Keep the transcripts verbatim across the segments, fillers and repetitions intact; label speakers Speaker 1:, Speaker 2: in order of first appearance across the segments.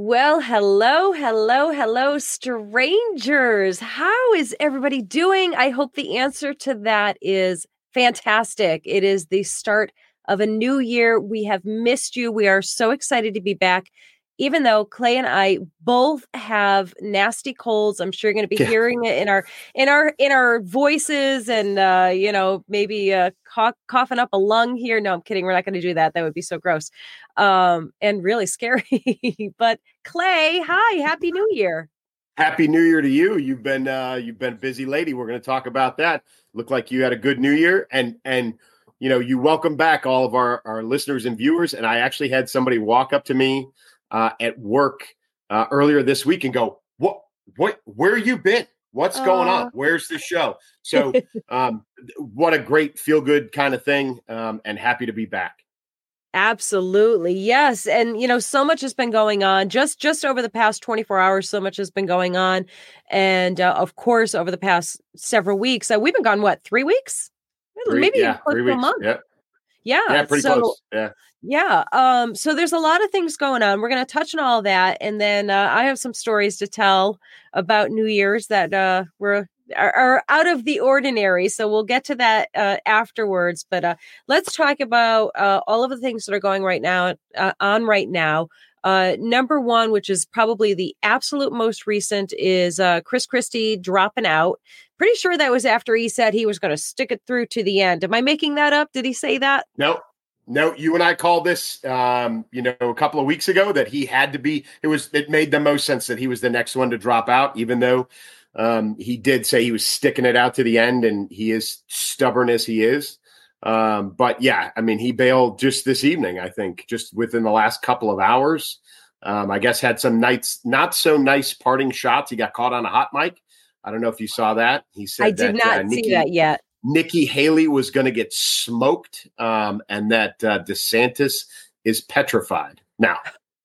Speaker 1: Well, hello, hello, hello, strangers. How is everybody doing? I hope the answer to that is fantastic. It is the start of a new year. We have missed you. We are so excited to be back. Even though Clay and I both have nasty colds, I'm sure you're going to be
Speaker 2: Yeah.
Speaker 1: hearing it in our in our in our voices, and uh, you know, maybe uh, cough, coughing up a lung here. No, I'm kidding. We're not going to do that. That would be so gross, um, and really scary. But Clay, hi, happy New Year.
Speaker 2: Happy New Year to you. You've been uh, you've been a busy lady. We're going to talk about that. Look like you had a good New Year, and and you know you welcome back all of our our listeners and viewers. And I actually had somebody walk up to me uh, at work uh, earlier this week and go, "What what? Where you been? What's going on?
Speaker 1: Uh,
Speaker 2: Where's the show?" So, um, what a great feel good kind of thing, um, and happy to be back.
Speaker 1: Absolutely. Yes. And you know, so much has been going on just just over the past twenty-four hours. So much has been going on. And uh, of course, over the past several weeks, uh, we've been gone, what, three weeks?
Speaker 2: Three,
Speaker 1: Maybe even
Speaker 2: yeah,
Speaker 1: close
Speaker 2: three
Speaker 1: to a
Speaker 2: weeks.
Speaker 1: month.
Speaker 2: Yeah,
Speaker 1: Yeah.
Speaker 2: yeah, pretty
Speaker 1: So
Speaker 2: close. Yeah.
Speaker 1: yeah. Um, so there's a lot of things going on. We're going to touch on all that. And then uh, I have some stories to tell about New Year's that uh, were are, are out of the ordinary. So we'll get to that uh, afterwards. But uh, let's talk about uh, all of the things that are going right now uh, on right now. Uh, number one, which is probably the absolute most recent, is uh, Chris Christie dropping out. Pretty sure that was after he said he was going to stick it through to the end. Am I making that up? Did he say that?
Speaker 2: No, no, you and I called this, um, you know, a couple of weeks ago that he had to be. It was. It made the most sense that he was the next one to drop out, even though um, he did say he was sticking it out to the end, and he is stubborn as he is. Um, but yeah, I mean, he bailed just this evening. I think just within the last couple of hours. Um, I guess had some nights not so nice parting shots. He got caught on a hot mic. I don't know if you saw that. He
Speaker 1: I
Speaker 2: said
Speaker 1: did
Speaker 2: that uh,
Speaker 1: not see
Speaker 2: Nikki.
Speaker 1: that yet.
Speaker 2: Nikki Haley was going to get smoked, um, and that uh, DeSantis is petrified. Now,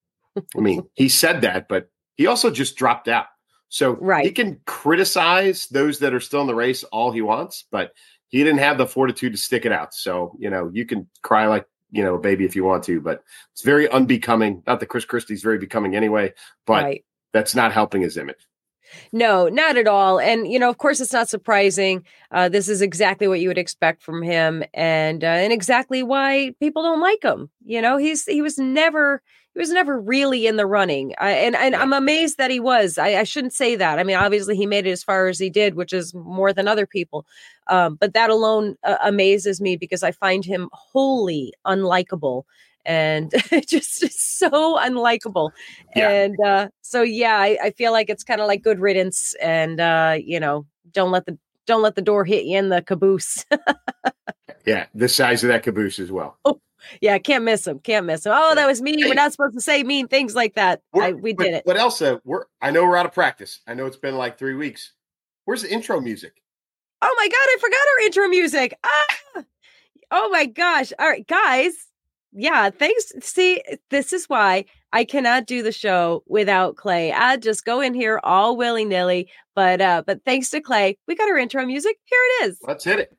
Speaker 2: I mean, he said that, but he also just dropped out. So he
Speaker 1: Right.
Speaker 2: can criticize those that are still in the race all he wants, but he didn't have the fortitude to stick it out. So, you know, you can cry like, you know, a baby if you want to, but it's very unbecoming. Not that Chris Christie's very becoming anyway, but
Speaker 1: Right.
Speaker 2: that's not helping his image.
Speaker 1: No, not at all. And, you know, of course, it's not surprising. Uh, this is exactly what you would expect from him, and uh, and exactly why people don't like him. You know, he's he was never he was never really in the running. I, and and
Speaker 2: Yeah.
Speaker 1: I'm amazed that he was. I, I shouldn't say that. I mean, obviously, he made it as far as he did, which is more than other people. Um, but that alone uh, amazes me because I find him wholly unlikable. And just so unlikable.
Speaker 2: Yeah.
Speaker 1: And uh, so, yeah, I, I feel like it's kind of like good riddance, and uh, you know, don't let the don't let the door hit you in the caboose.
Speaker 2: Yeah. The size of that caboose as well.
Speaker 1: Oh, yeah, can't miss him. Can't miss him. Oh, that was mean.
Speaker 2: Hey,
Speaker 1: We're not supposed to say mean things like that. I, we
Speaker 2: but,
Speaker 1: did it.
Speaker 2: What else? Uh, we're I know we're out of practice. I know it's been like three weeks. Where's the intro music?
Speaker 1: Oh my God, I forgot our intro music. Ah, oh my gosh. All right, guys. Yeah, thanks. See, this is why I cannot do the show without Clay. I just go in here all willy nilly. But uh, but thanks to Clay, we got our intro music. Here it is.
Speaker 2: Let's hit it.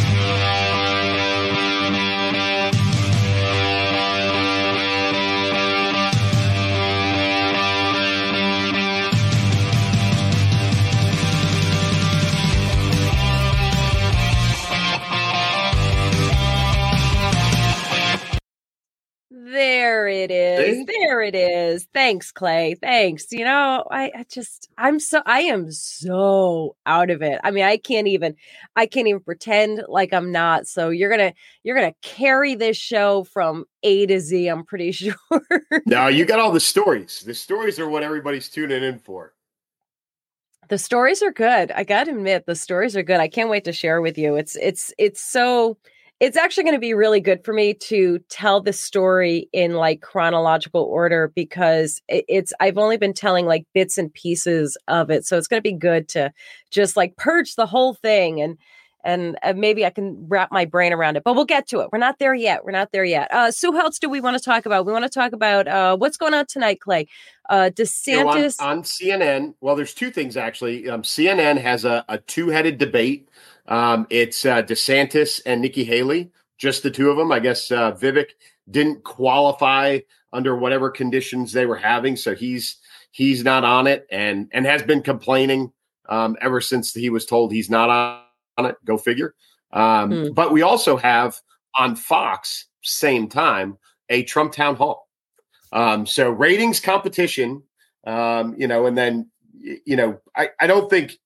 Speaker 1: There it is.
Speaker 2: See?
Speaker 1: There it is. Thanks, Clay. Thanks. You know, I, I just I'm so I am so out of it. I mean, I can't even I can't even pretend like I'm not. So you're gonna you're gonna carry this show from A to Z, I'm pretty sure.
Speaker 2: No, you got all the stories. The stories are what everybody's tuning in for.
Speaker 1: The stories are good. I gotta admit, the stories are good. I can't wait to share with you. It's it's it's so it's actually going to be really good for me to tell the story in like chronological order because it, it's I've only been telling like bits and pieces of it. So it's going to be good to just like purge the whole thing and and uh, maybe I can wrap my brain around it. But we'll get to it. We're not there yet. We're not there yet. Uh, so who else do we want to talk about? We want to talk about uh, what's going on tonight, Clay. Uh, DeSantis.
Speaker 2: So on, on C N N, well, there's two things actually. Um, C N N has a, a two-headed debate. Um, it's uh, DeSantis and Nikki Haley, just the two of them. I guess uh, Vivek didn't qualify under whatever conditions they were having. So he's he's not on it and and has been complaining um, ever since he was told he's not on it. Go figure. Um,
Speaker 1: Hmm.
Speaker 2: But we also have on Fox, same time, a Trump town hall. Um, so ratings competition, um, you know, and then, you know, I, I don't think,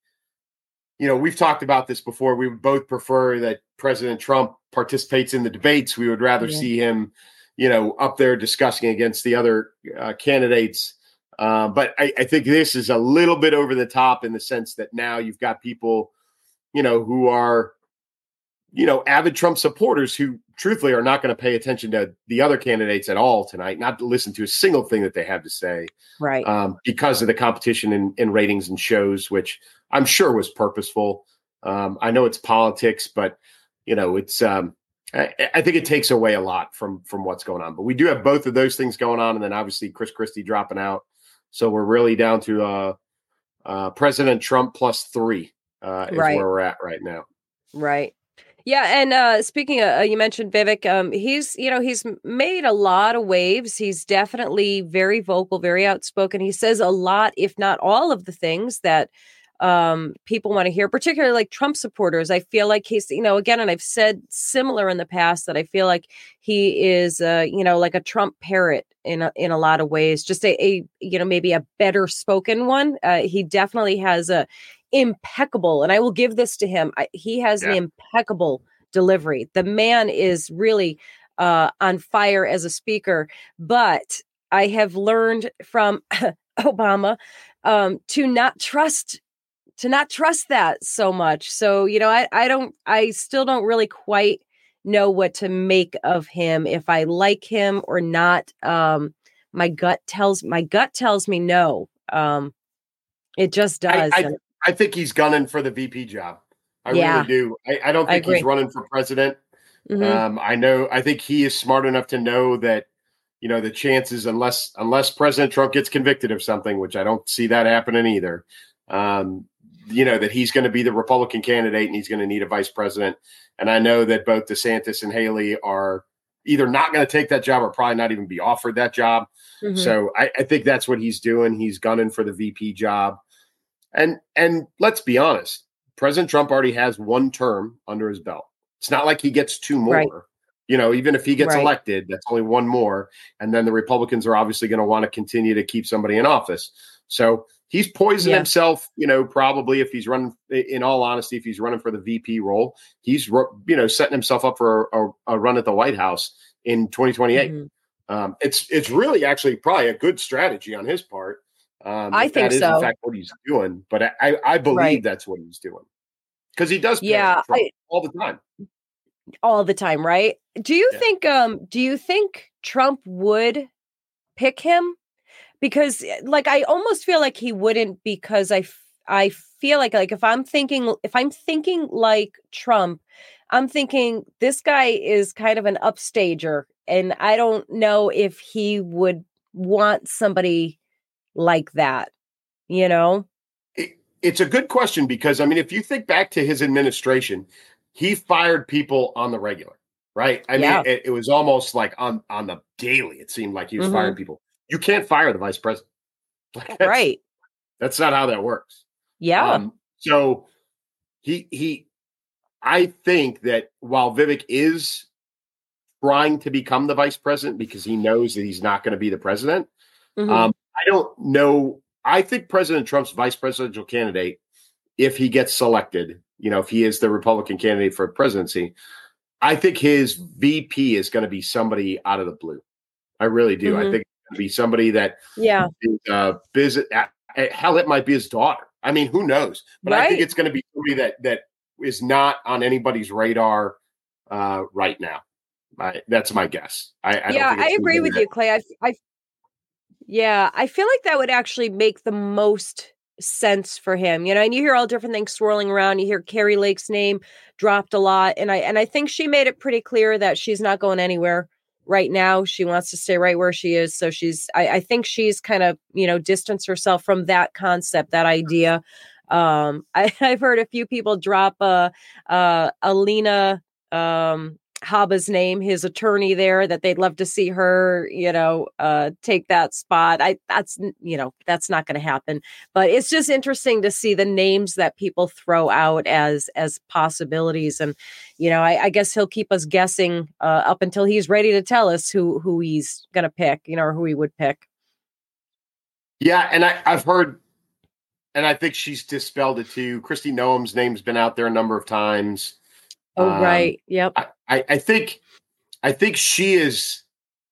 Speaker 2: you know, we've talked about this before. We would both prefer that President Trump participates in the debates. We would rather
Speaker 1: Yeah.
Speaker 2: see him, you know, up there discussing against the other uh, candidates. Uh, but I, I think this is a little bit over the top in the sense that now you've got people, you know, who are, you know, avid Trump supporters who truthfully are not going to pay attention to the other candidates at all tonight, not to listen to a single thing that they have to say.
Speaker 1: Right.
Speaker 2: Um, because of the competition in, in ratings and shows, which I'm sure was purposeful. Um, I know it's politics, but, you know, it's um, I, I think it takes away a lot from from what's going on. But we do have both of those things going on. And then obviously Chris Christie dropping out. So we're really down to uh, uh, President Trump plus three uh, is
Speaker 1: Right.
Speaker 2: where we're at right now.
Speaker 1: Right. Yeah, and uh, speaking of, uh, you mentioned Vivek. Um, he's, you know, he's made a lot of waves. He's definitely very vocal, very outspoken. He says a lot, if not all of the things that um, people want to hear, particularly like Trump supporters. I feel like he's, you know, again, and I've said similar in the past that I feel like he is, uh, you know, like a Trump parrot in a, in a lot of ways, just a, a you know, maybe a better spoken one. Uh, he definitely has a impeccable, and I will give this to him. I, he has
Speaker 2: Yeah.
Speaker 1: an impeccable delivery. The man is really uh, on fire as a speaker, but I have learned from Obama um, to not trust to not trust that so much. So, you know, I, I don't, I still don't really quite know what to make of him, if I like him or not. Um, my gut tells, my gut tells me no. Um, it just does.
Speaker 2: I, I, I think he's gunning for the V P job. I
Speaker 1: Yeah.
Speaker 2: really do. I, I don't
Speaker 1: I
Speaker 2: think he's
Speaker 1: agree.
Speaker 2: running for president.
Speaker 1: Mhm.
Speaker 2: Um, I know. I think he is smart enough to know that, you know, the chances, unless unless President Trump gets convicted of something, which I don't see that happening either, um, you know, that he's going to be the Republican candidate and he's going to need a vice president. And I know that both DeSantis and Haley are either not going to take that job or probably not even be offered that job.
Speaker 1: Mhm.
Speaker 2: So I, I think that's what he's doing. He's gunning for the V P job. And and let's be honest, President Trump already has one term under his belt. It's not like he gets two more.
Speaker 1: Right.
Speaker 2: You know, even if he gets
Speaker 1: Right.
Speaker 2: elected, that's only one more. And then the Republicans are obviously going to want to continue to keep somebody in office. So he's poisoned
Speaker 1: Yeah.
Speaker 2: himself, you know, probably if he's running, in all honesty, if he's running for the V P role, he's, you know, setting himself up for a, a run at the White House in twenty twenty-eight.
Speaker 1: Mhm.
Speaker 2: Um, it's it's really actually probably a good strategy on his part. Um,
Speaker 1: I
Speaker 2: if
Speaker 1: think
Speaker 2: that is
Speaker 1: so.
Speaker 2: in fact what he's doing, but I, I, I believe
Speaker 1: Right.
Speaker 2: that's what he's doing because he does parrot
Speaker 1: Yeah,
Speaker 2: Trump
Speaker 1: I,
Speaker 2: all the time.
Speaker 1: all the time, right? Do you
Speaker 2: Yeah.
Speaker 1: think um do you think Trump would pick him? Because like I almost feel like he wouldn't, because I f- I feel like like if I'm thinking if I'm thinking like Trump, I'm thinking this guy is kind of an upstager, and I don't know if he would want somebody like that, you know?
Speaker 2: It, it's a good question because I mean, if you think back to his administration, he fired people on the regular, right? I
Speaker 1: Yeah.
Speaker 2: mean, it, it was almost like on on the daily. It seemed like he was
Speaker 1: Mhm.
Speaker 2: firing people. You can't fire the vice president. Like, that's,
Speaker 1: Right.
Speaker 2: That's not how that works.
Speaker 1: Yeah.
Speaker 2: Um, so he he, I think that while Vivek is trying to become the vice president because he knows that he's not going to be the president,
Speaker 1: Mhm.
Speaker 2: um, I don't know. I think President Trump's vice presidential candidate, if he gets selected, you know, if he is the Republican candidate for presidency, I think his V P is going to be somebody out of the blue. I really do. I
Speaker 1: Mhm.
Speaker 2: think it's going to be somebody that
Speaker 1: Yeah.
Speaker 2: is, uh, visit. Hell, it might be his daughter. I mean, who knows? But I think
Speaker 1: Right.
Speaker 2: it's going to be somebody that that is not on anybody's radar uh, right now. I, that's my guess. I, I don't
Speaker 1: Yeah,
Speaker 2: think
Speaker 1: I
Speaker 2: it's
Speaker 1: agree
Speaker 2: somebody
Speaker 1: with
Speaker 2: that-
Speaker 1: you, Clay. I I Yeah, I feel like that would actually make the most sense for him, you know, and you hear all different things swirling around. You hear Carrie Lake's name dropped a lot. And I and I think she made it pretty clear that she's not going anywhere right now. She wants to stay right where she is. So she's I, I think she's kind of, you know, distanced herself from that concept, that idea. Um, I, I've heard a few people drop uh uh Alina um Haba's name, his attorney there, that they'd love to see her, you know, uh, take that spot. I that's you know that's not going to happen. But it's just interesting to see the names that people throw out as as possibilities, and you know, I, I guess he'll keep us guessing uh, up until he's ready to tell us who who he's going to pick, you know, or who he would pick.
Speaker 2: Yeah, and I, I've heard, and I think she's dispelled it too. Kristi Noem's name's been out there a number of times.
Speaker 1: Oh,
Speaker 2: um,
Speaker 1: right. Yep.
Speaker 2: I, I, I think, I think she is.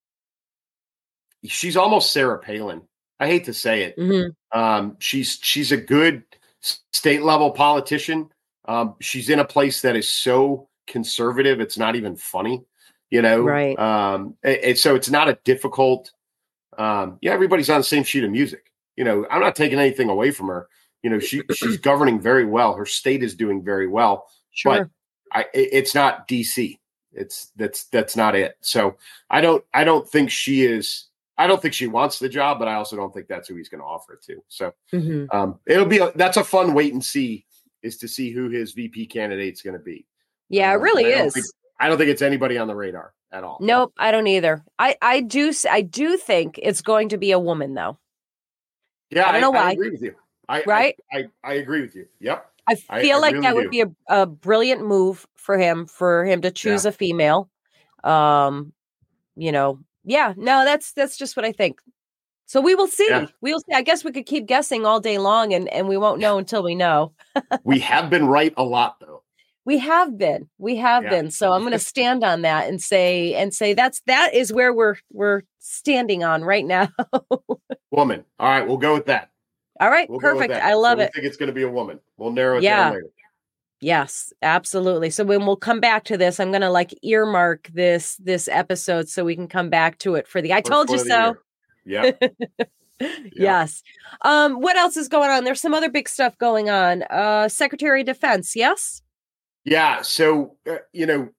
Speaker 2: She's almost Sarah Palin. I hate to say it.
Speaker 1: Mm-hmm.
Speaker 2: Um, she's she's a good state level politician. Um, she's in a place that is so conservative, it's not even funny, you know.
Speaker 1: Right.
Speaker 2: Um, and, and so it's not a difficult. Um, yeah, everybody's on the same sheet of music. You know, I'm not taking anything away from her. You know, she she's governing very well. Her state is doing very well.
Speaker 1: Sure.
Speaker 2: But I, it's not D C. It's that's that's not it. So I don't I don't think she is. I don't think she wants the job, but I also don't think that's who he's going to offer it to. So
Speaker 1: mm-hmm.
Speaker 2: um, it'll be a, that's a fun wait and see, is to see who his V P candidate's going to be.
Speaker 1: Yeah,
Speaker 2: um,
Speaker 1: it really
Speaker 2: I
Speaker 1: is.
Speaker 2: Think, I don't think it's anybody on the radar at all.
Speaker 1: Nope, I don't either. I I do I do think it's going to be a woman though.
Speaker 2: Yeah,
Speaker 1: I don't know
Speaker 2: I,
Speaker 1: why.
Speaker 2: I agree with you. I,
Speaker 1: right?
Speaker 2: I, I, I agree with you. Yep.
Speaker 1: I feel
Speaker 2: I, I
Speaker 1: like
Speaker 2: really
Speaker 1: that would
Speaker 2: do.
Speaker 1: be a, a brilliant move for him, for him to choose
Speaker 2: Yeah.
Speaker 1: a female. Um, you know, yeah, no, that's that's just what I think. So we will see.
Speaker 2: Yeah.
Speaker 1: We will see. I guess we could keep guessing all day long, and, and we won't know until we know.
Speaker 2: We have been right a lot, though.
Speaker 1: We have been. We have
Speaker 2: Yeah.
Speaker 1: been. So I'm going to stand on that and say and say that's that is where we're we're standing on right now.
Speaker 2: Woman. All right, we'll go with that.
Speaker 1: All right,
Speaker 2: We'll go with
Speaker 1: perfect.
Speaker 2: that.
Speaker 1: I love
Speaker 2: so
Speaker 1: it.
Speaker 2: I think it's going to be a woman. We'll narrow it
Speaker 1: Yeah.
Speaker 2: down later.
Speaker 1: Yes, absolutely. So when we'll come back to this, I'm going to like earmark this this episode so we can come back to it for the I
Speaker 2: First
Speaker 1: told you
Speaker 2: one of the
Speaker 1: so.
Speaker 2: year. Yeah.
Speaker 1: Yes. Um, what else is going on? There's some other big stuff going on. Uh, Secretary of Defense, yes?
Speaker 2: Yeah. So, uh, you know,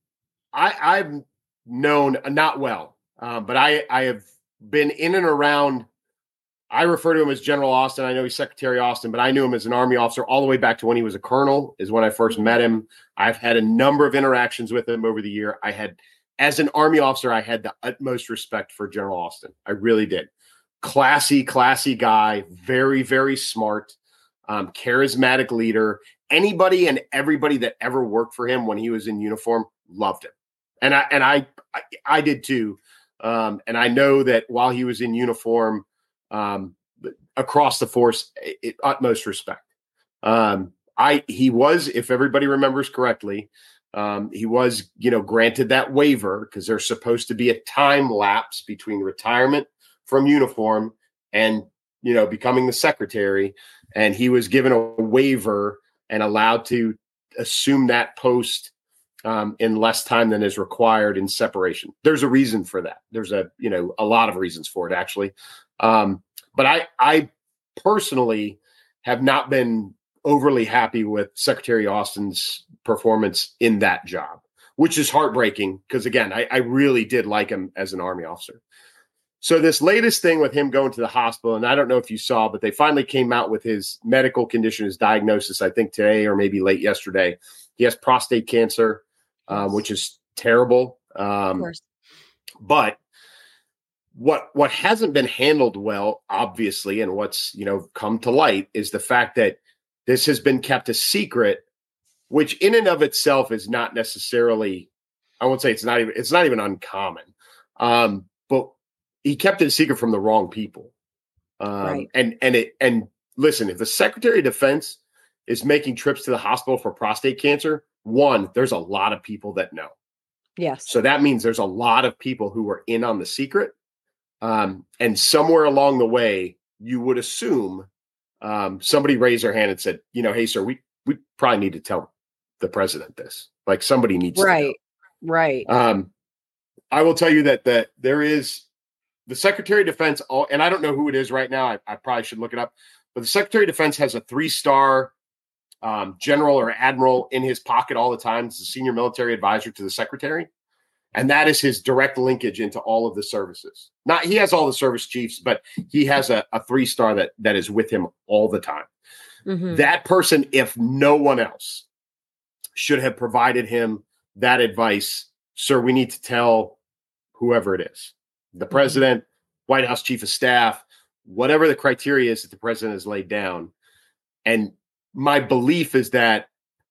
Speaker 2: I, I've known, uh, not well, um, but I, I have been in and around. I refer to him as General Austin. I know he's Secretary Austin, but I knew him as an Army officer all the way back to when he was a colonel, is when I first met him. I've had a number of interactions with him over the year. I had, as an Army officer, I had the utmost respect for General Austin. I really did. Classy, classy guy, very, very smart, um, charismatic leader. Anybody and everybody that ever worked for him when he was in uniform loved him. And I, and I, I, I did too. Um, and I know that while he was in uniform, um, across the force, it, it, utmost respect. Um, I, he was, if everybody remembers correctly, um, he was, you know, granted that waiver because there's supposed to be a time lapse between retirement from uniform and, you know, becoming the secretary. And he was given a waiver and allowed to assume that post um, in less time than is required in separation. There's a reason for that. There's a, you know, a lot of reasons for it, actually. Um, but I, I personally have not been overly happy with Secretary Austin's performance in that job, which is heartbreaking because, again, I, I really did like him as an Army officer. So this latest thing with him going to the hospital, and I don't know if you saw, but they finally came out with his medical condition, his diagnosis, I think today or maybe late yesterday. He has prostate cancer, um, which is terrible. Um,
Speaker 1: Of course.
Speaker 2: But what what hasn't been handled well, obviously, and what's, you know, come to light is the fact that this has been kept a secret, which in and of itself is not necessarily, I won't say it's not even, it's not even uncommon. Um, but he kept it a secret from the wrong people. Um,
Speaker 1: Right.
Speaker 2: and, and it, and listen, if the Secretary of Defense is making trips to the hospital for prostate cancer, one, there's a lot of people that know.
Speaker 1: Yes.
Speaker 2: So that means there's a lot of people who are in on the secret. Um, and somewhere along the way, you would assume um, somebody raised their hand and said, you know, hey, sir, we, we probably need to tell the president this. Like somebody needs
Speaker 1: right.
Speaker 2: to know.
Speaker 1: Right.
Speaker 2: Um, I will tell you that, that there is the Secretary of Defense, and I don't know who it is right now. I, I probably should look it up. But the Secretary of Defense has a three-star um, general or admiral in his pocket all the time. He's a senior military advisor to the secretary. And that is his direct linkage into all of the services. Not he has all the service chiefs, but he has a, a three-star that that is with him all the time.
Speaker 1: Mm-hmm.
Speaker 2: That person, if no one else, should have provided him that advice sir, we need to tell whoever it is, the president, White House chief of staff, whatever the criteria is that the president has laid down. And my belief is that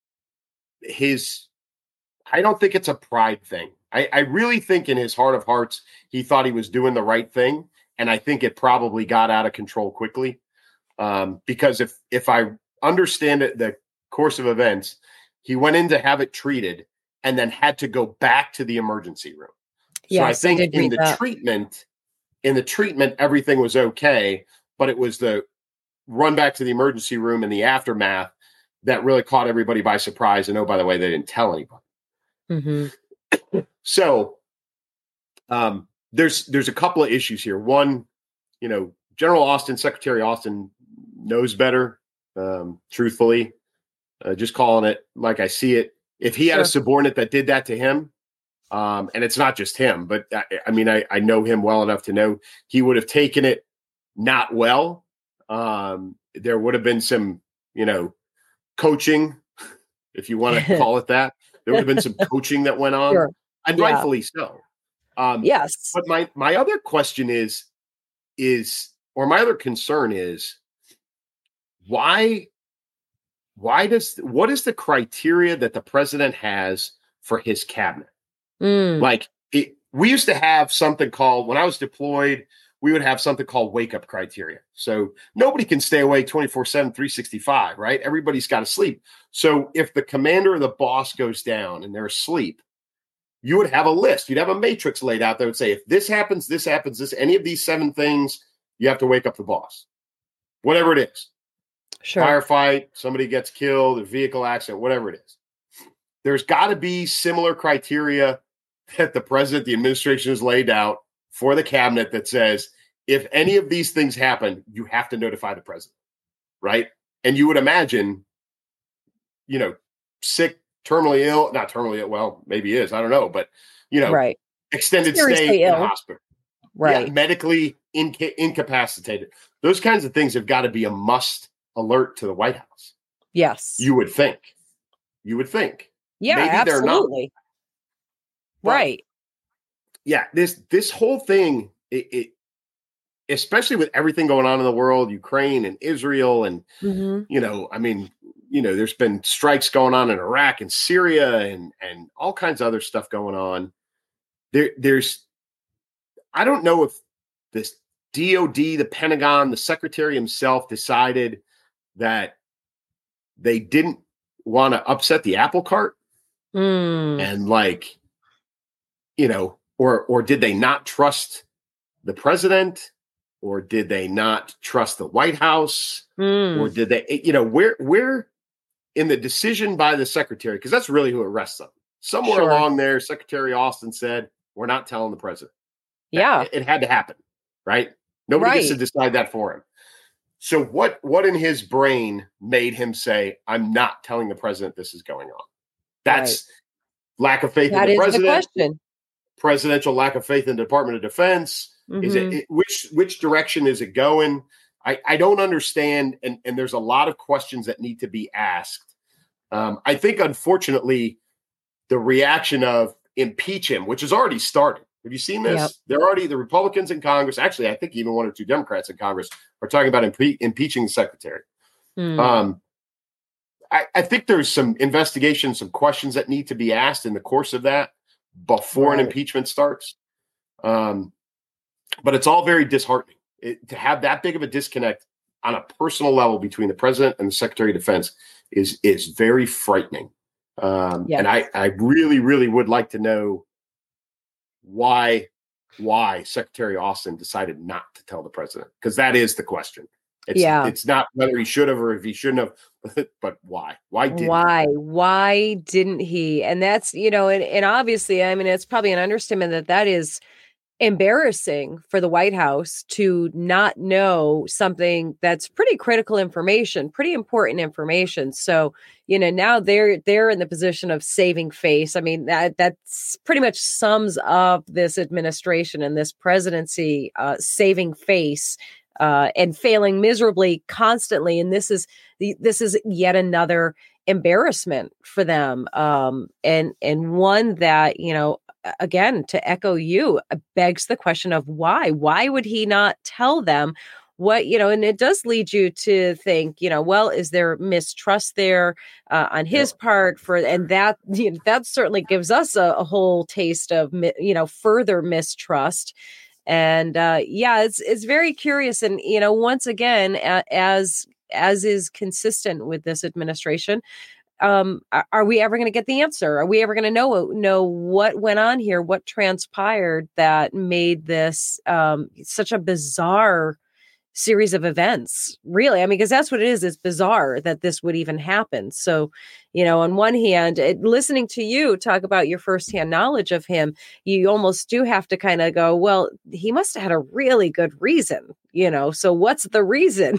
Speaker 2: his, I don't think it's a pride thing. I, I really think in his heart of hearts, he thought he was doing the right thing. And I think it probably got out of control quickly. Um, because if, if I understand it, the course of events, he went in to have it treated and then had to go back to the emergency room. So yes, I think I in the that. treatment, in the treatment, everything was okay, but it was the run back to the emergency room and the aftermath that really caught everybody by surprise. And oh, by the way, they didn't tell anybody.
Speaker 1: Mm-hmm.
Speaker 2: So um, there's there's a couple of issues here. One, you know, General Austin, Secretary Austin knows better. Um, truthfully, uh, just calling it like I see it. If he had sure. a subordinate that did that to him, um, and it's not just him, but I, I mean, I, I know him well enough to know he would have taken it not well. Um, there would have been some, you know, coaching, if you want to call it that. There would have been some coaching that went on, sure. and yeah. rightfully so. Um,
Speaker 1: yes.
Speaker 2: But my my other question is, is or my other concern is, why, why does what is the criteria that the president has for his cabinet?
Speaker 1: Mm.
Speaker 2: Like it, we used to have something called, when I was deployed, we would have something called wake up criteria. So nobody can stay awake twenty-four seven, three sixty-five, right? Everybody's got to sleep. So if the commander or the boss goes down and they're asleep, you would have a list. You'd have a matrix laid out that would say, if this happens, this happens, this, any of these seven things, you have to wake up the boss, whatever it is.
Speaker 1: Sure.
Speaker 2: Firefight, somebody gets killed, a vehicle accident, whatever it is. There's got to be similar criteria that the president, the administration has laid out for the cabinet that says, if any of these things happen, you have to notify the president, right? And you would imagine, you know, sick, terminally ill, not terminally ill, well, maybe he is, I don't know, but, you know,
Speaker 1: right.
Speaker 2: extended stay in the hospital.
Speaker 1: Right.
Speaker 2: Yeah, medically inca- incapacitated. Those kinds of things have got to be a must alert to the White House.
Speaker 1: Yes.
Speaker 2: You would think. You would think.
Speaker 1: Yeah,
Speaker 2: maybe
Speaker 1: absolutely.
Speaker 2: They're not.
Speaker 1: Right.
Speaker 2: Yeah, this this whole thing, it, it especially with everything going on in the world, Ukraine and Israel, and
Speaker 1: mm-hmm.
Speaker 2: you know, I mean, you know, there's been strikes going on in Iraq and Syria, and and all kinds of other stuff going on. There, there's, I don't know if this D O D, the Pentagon, the Secretary himself decided that they didn't want to upset the apple cart,
Speaker 1: mm.
Speaker 2: and like, you know. Or or did they not trust the president? Or did they not trust the White House?
Speaker 1: Mm.
Speaker 2: Or did they, you know, where where in the decision by the secretary, because that's really who it rests on. Somewhere
Speaker 1: sure.
Speaker 2: along there, Secretary Austin said, we're not telling the president.
Speaker 1: Yeah.
Speaker 2: It, it had to happen, right? Nobody
Speaker 1: right.
Speaker 2: gets to decide that for him. So what what in his brain made him say, I'm not telling the president this is going on? That's right. lack of faith
Speaker 1: that
Speaker 2: in the
Speaker 1: is
Speaker 2: president.
Speaker 1: The question.
Speaker 2: Presidential lack of faith in the Department of Defense.
Speaker 1: Mm-hmm.
Speaker 2: Is it, it which which direction is it going? I, I don't understand, and, and there's a lot of questions that need to be asked. Um, I think, unfortunately, the reaction of impeach him, which has already started. Have you seen this?
Speaker 1: Yep.
Speaker 2: They're already, the Republicans in Congress, actually, I think even one or two Democrats in Congress are talking about impe- impeaching the secretary.
Speaker 1: Mm.
Speaker 2: Um, I, I think there's some investigation, some questions that need to be asked in the course of that before right. an impeachment starts. Um, but it's all very disheartening. It, to have that big of a disconnect on a personal level between the president and the Secretary of Defense is is very frightening. Um,
Speaker 1: yes.
Speaker 2: And I, I really, really would like to know why why Secretary Austin decided not to tell the president, because that is the question. It's,
Speaker 1: yeah.
Speaker 2: it's not whether he should have or if he shouldn't have, but why? Why did
Speaker 1: why?
Speaker 2: he?
Speaker 1: Why didn't he? And that's, you know, and, and obviously, I mean, it's probably an understatement that that is embarrassing for the White House to not know something that's pretty critical information, pretty important information. So, you know, now they're they're in the position of saving face. I mean, that that's pretty much sums up this administration and this presidency, uh, saving face uh, and failing miserably constantly. And this is this is yet another embarrassment for them, um, and and one that, you know, again, to echo you, begs the question of why? Why would he not tell them what, you know, and it does lead you to think, you know, well, is there mistrust there uh, on his
Speaker 2: Yep.
Speaker 1: part for, and that, you know, that certainly gives us a, a whole taste of, you know, further mistrust. And uh, yeah, it's, it's very curious. And, you know, once again, a, as, as is consistent with this administration, um, are, are we ever going to get the answer? Are we ever going to know, know what went on here, what transpired that made this um, such a bizarre series of events, really? I mean, because that's what it is. It's bizarre that this would even happen. So, you know, on one hand, it, listening to you talk about your firsthand knowledge of him, you almost do have to kind of go, well, he must have had a really good reason, you know, so what's the reason?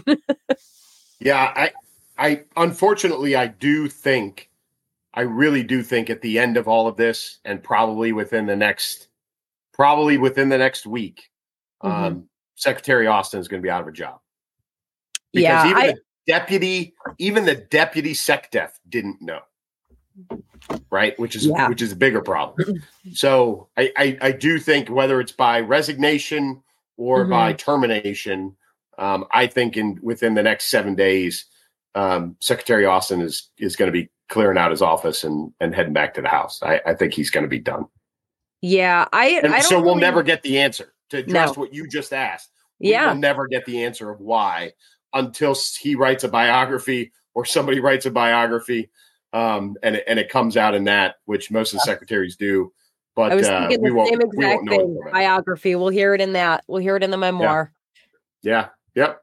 Speaker 2: Yeah, I, I, unfortunately, I do think, I really do think at the end of all of this, and probably within the next, probably within the next week,
Speaker 1: Mm-hmm.
Speaker 2: um, Secretary Austin is going to be out of a job. Because
Speaker 1: yeah,
Speaker 2: even
Speaker 1: I,
Speaker 2: the deputy, even the deputy SecDef didn't know. Right. Which is,
Speaker 1: yeah.
Speaker 2: which is a bigger problem. So I, I, I do think whether it's by resignation or
Speaker 1: mm-hmm.
Speaker 2: by termination, um, I think in within the next seven days, um, Secretary Austin is, is going to be clearing out his office and, and heading back to the House. I, I think he's going to be done.
Speaker 1: Yeah. I,
Speaker 2: and
Speaker 1: I don't
Speaker 2: so we'll
Speaker 1: really...
Speaker 2: never get the answer to address
Speaker 1: no.
Speaker 2: what you just asked. We
Speaker 1: yeah.
Speaker 2: will never get the answer of why until he writes a biography or somebody writes a biography. Um, and, it, and it comes out in that, which most of the secretaries do. But
Speaker 1: I was
Speaker 2: uh,
Speaker 1: thinking
Speaker 2: we
Speaker 1: the
Speaker 2: won't,
Speaker 1: same
Speaker 2: we won't
Speaker 1: exact
Speaker 2: know
Speaker 1: thing. Biography. We'll hear it in that. We'll hear it in the memoir.
Speaker 2: Yeah. yeah. Yep.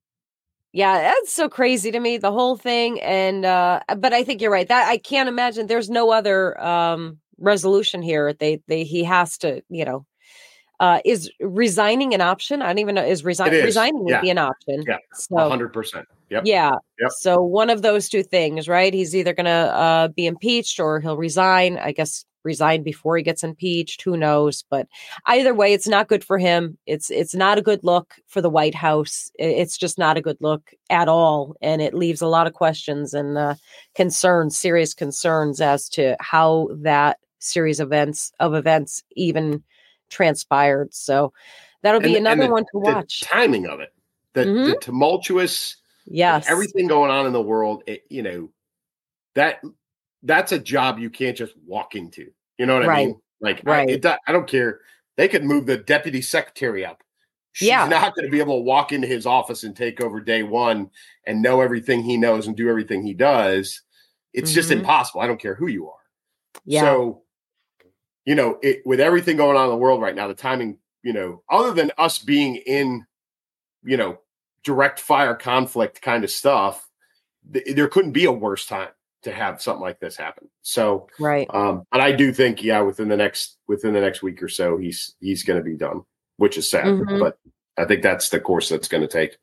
Speaker 1: Yeah, that's so crazy to me, the whole thing. And uh, but I think you're right. That I can't imagine there's no other um, resolution here. They they he has to, you know, uh, is resigning an option? I don't even know. Is resign
Speaker 2: is.
Speaker 1: resigning
Speaker 2: yeah.
Speaker 1: would be an option.
Speaker 2: Yeah,
Speaker 1: so
Speaker 2: a hundred percent. Yep.
Speaker 1: Yeah.
Speaker 2: Yep.
Speaker 1: So one of those two things, right? He's either going to uh, be impeached or he'll resign. I guess resign before he gets impeached. Who knows? But either way, it's not good for him. It's it's not a good look for the White House. It's just not a good look at all, and it leaves a lot of questions and uh, concerns, serious concerns as to how that series of events of events even transpired. So that'll be
Speaker 2: and,
Speaker 1: another
Speaker 2: and the,
Speaker 1: one to watch.
Speaker 2: The timing of it, the,
Speaker 1: mm-hmm.
Speaker 2: the tumultuous,
Speaker 1: yes,
Speaker 2: everything going on in the world. It, you know that. That's a job you can't just walk into. You know what
Speaker 1: right.
Speaker 2: I mean? Like,
Speaker 1: right.
Speaker 2: I, it, I don't care. They could move the deputy secretary up. She's
Speaker 1: yeah.
Speaker 2: not going to be able to walk into his office and take over day one and know everything he knows and do everything he does. It's mm-hmm. just impossible. I don't care who you are.
Speaker 1: Yeah.
Speaker 2: So, you know, it, with everything going on in the world right now, the timing, you know, other than us being in, you know, direct fire conflict kind of stuff, th- there couldn't be a worse time to have something like this happen. So,
Speaker 1: right.
Speaker 2: Um, but I do think, yeah, within the next, within the next week or so, he's, he's going to be done, which is sad,
Speaker 1: mm-hmm.
Speaker 2: but I think that's the course that's going to take.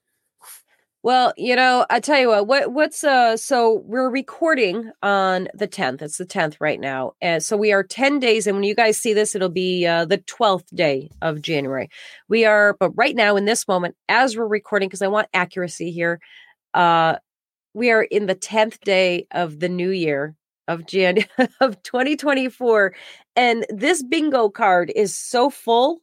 Speaker 1: Well, you know, I tell you what, what, what's, uh, so we're recording on the tenth. It's the tenth right now. And so we are ten days. And when you guys see this, it'll be, uh, the twelfth day of January. We are, but right now in this moment, as we're recording, because I want accuracy here, uh, we are in the tenth day of the new year of Jan of twenty twenty-four. And this bingo card is so full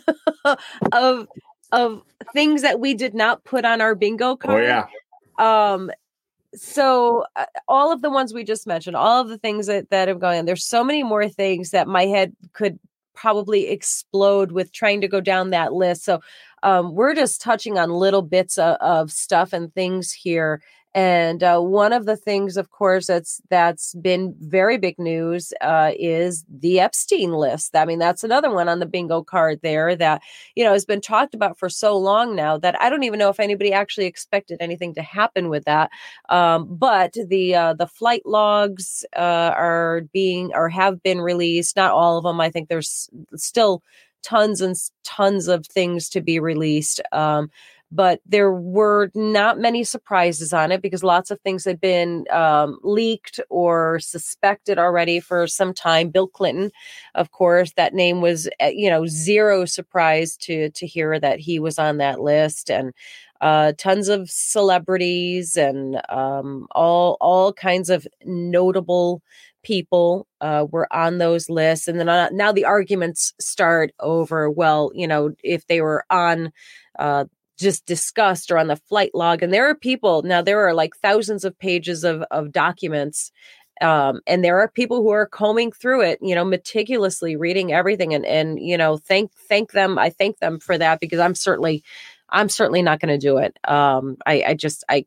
Speaker 1: of, of things that we did not put on our bingo card.
Speaker 2: Oh, yeah.
Speaker 1: Um, so uh, all of the ones we just mentioned, all of the things that, that have gone on, there's so many more things that my head could probably explode with trying to go down that list. So um, we're just touching on little bits of, of stuff and things here. And uh, one of the things, of course, that's that's been very big news uh, is the Epstein list. I mean, that's another one on the bingo card there that, you know, has been talked about for so long now that I don't even know if anybody actually expected anything to happen with that. Um, but the uh, the flight logs uh, are being or have been released. Not all of them. I think there's still tons and tons of things to be released. Um, But there were not many surprises on it because lots of things had been um, leaked or suspected already for some time. Bill Clinton, of course, that name was, you know, zero surprise to to hear that he was on that list, and uh, tons of celebrities and um, all all kinds of notable people uh, were on those lists. And then uh, now the arguments start over, well, you know, if they were on uh, just discussed or on the flight log. And there are people now, there are like thousands of pages of, of documents. Um, and there are people who are combing through it, you know, meticulously reading everything. And, and, you know, thank, thank them. I thank them for that, because I'm certainly, I'm certainly not going to do it. Um, I, I just, I,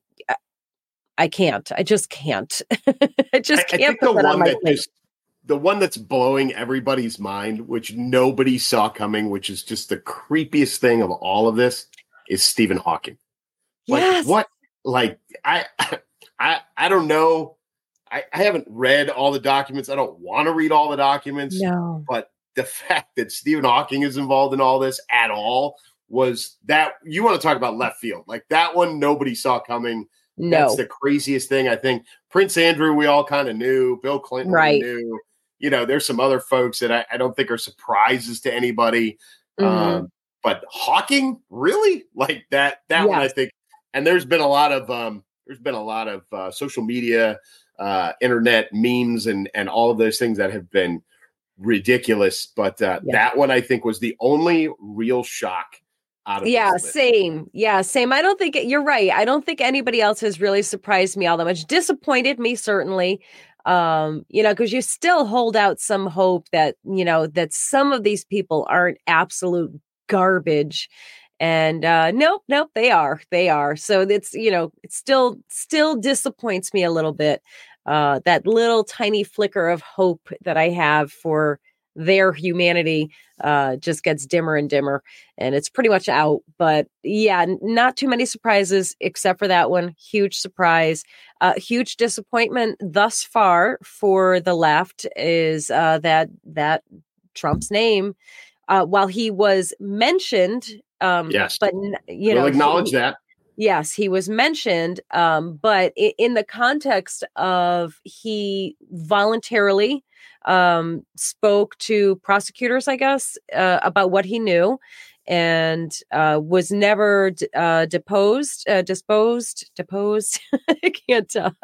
Speaker 1: I can't. I just can't. I just
Speaker 2: I,
Speaker 1: can't
Speaker 2: I think
Speaker 1: put
Speaker 2: the
Speaker 1: that on
Speaker 2: one
Speaker 1: my
Speaker 2: that
Speaker 1: plate.
Speaker 2: just the one that's blowing everybody's mind, which nobody saw coming, which is just the creepiest thing of all of this, is Stephen Hawking. Like
Speaker 1: Yes.
Speaker 2: what? Like I, I, I don't know. I, I haven't read all the documents. I don't want to read all the documents.
Speaker 1: No.
Speaker 2: But the fact that Stephen Hawking is involved in all this at all was that you want to talk about left field. Like that one, nobody saw coming.
Speaker 1: No.
Speaker 2: That's the craziest thing. I think Prince Andrew, we all kind of knew. Bill Clinton,
Speaker 1: right.
Speaker 2: we knew. You know, there's some other folks that I, I don't think are surprises to anybody.
Speaker 1: Mm-hmm.
Speaker 2: Um, but Hawking, really? Like that, that
Speaker 1: yes.
Speaker 2: one, I think. And there's been a lot of, um, there's been a lot of uh, social media, uh, internet memes and, and all of those things that have been ridiculous. But uh,
Speaker 1: yeah.
Speaker 2: that one, I think, was the only real shock. Out of
Speaker 1: yeah, same. Yeah, same. I don't think you're right. I don't think anybody else has really surprised me all that much. Disappointed me, certainly. Um, you know, because you still hold out some hope that, you know, that some of these people aren't absolute garbage. And uh, nope, nope, they are. They are. So it's, you know, it still still disappoints me a little bit. Uh, that little tiny flicker of hope that I have for their humanity uh, just gets dimmer and dimmer, and it's pretty much out. But yeah, not too many surprises except for that one. Huge surprise, uh, huge disappointment thus far for the left is uh, that that Trump's name, uh, while he was mentioned, um,
Speaker 2: yes,
Speaker 1: but you
Speaker 2: we'll
Speaker 1: know,
Speaker 2: acknowledge
Speaker 1: he,
Speaker 2: that.
Speaker 1: Yes, he was mentioned, um, but in, in the context of he voluntarily um, spoke to prosecutors, I guess, uh, about what he knew, and uh, was never uh, deposed, uh, disposed, deposed. I can't talk.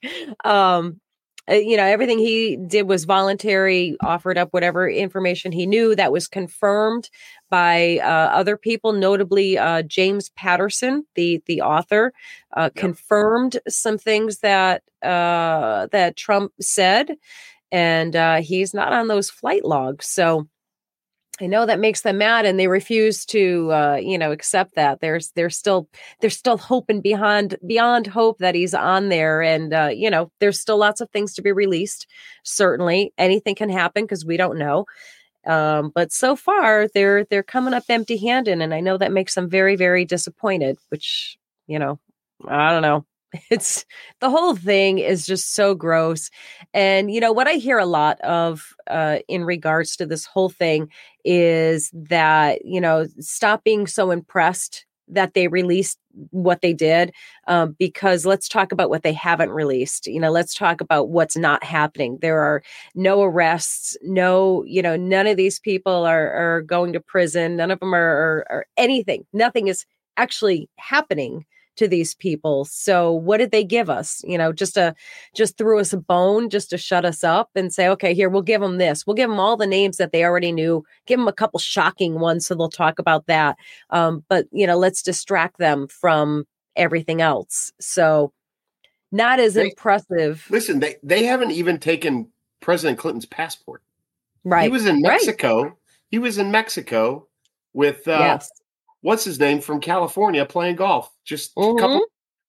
Speaker 1: Um, you know, everything he did was voluntary, offered up whatever information he knew that was confirmed by uh, other people, notably uh, James Patterson, the the author, uh, yep. confirmed some things that uh, that Trump said, and uh, he's not on those flight logs. So I know that makes them mad, and they refuse to, uh, you know, accept that. There's, there's still, there's still hoping beyond, beyond hope that he's on there, and uh, you know, there's still lots of things to be released. Certainly, anything can happen because we don't know. Um, but so far, they're they're coming up empty-handed, and I know that makes them very, very disappointed. Which, you know, I don't know. It's the whole thing is just so gross. And, you know, what I hear a lot of uh, in regards to this whole thing is that, you know, stop being so impressed that they released what they did, um, because let's talk about what they haven't released. You know, let's talk about what's not happening. There are no arrests, no, you know, none of these people are, are going to prison. None of them are, are, are anything. Nothing is actually happening to these people. So what did they give us? You know, just a, just threw us a bone just to shut us up and say, okay, here, we'll give them this. We'll give them all the names that they already knew, give them a couple shocking ones. So they'll talk about that. Um, but, you know, let's distract them from everything else. So not as they, impressive.
Speaker 2: Listen, they, they haven't even taken President Clinton's passport.
Speaker 1: Right.
Speaker 2: He was in Mexico.
Speaker 1: Right.
Speaker 2: He was in Mexico with, uh,
Speaker 1: yes.
Speaker 2: what's his name from California playing golf, just
Speaker 1: mm-hmm.
Speaker 2: a couple.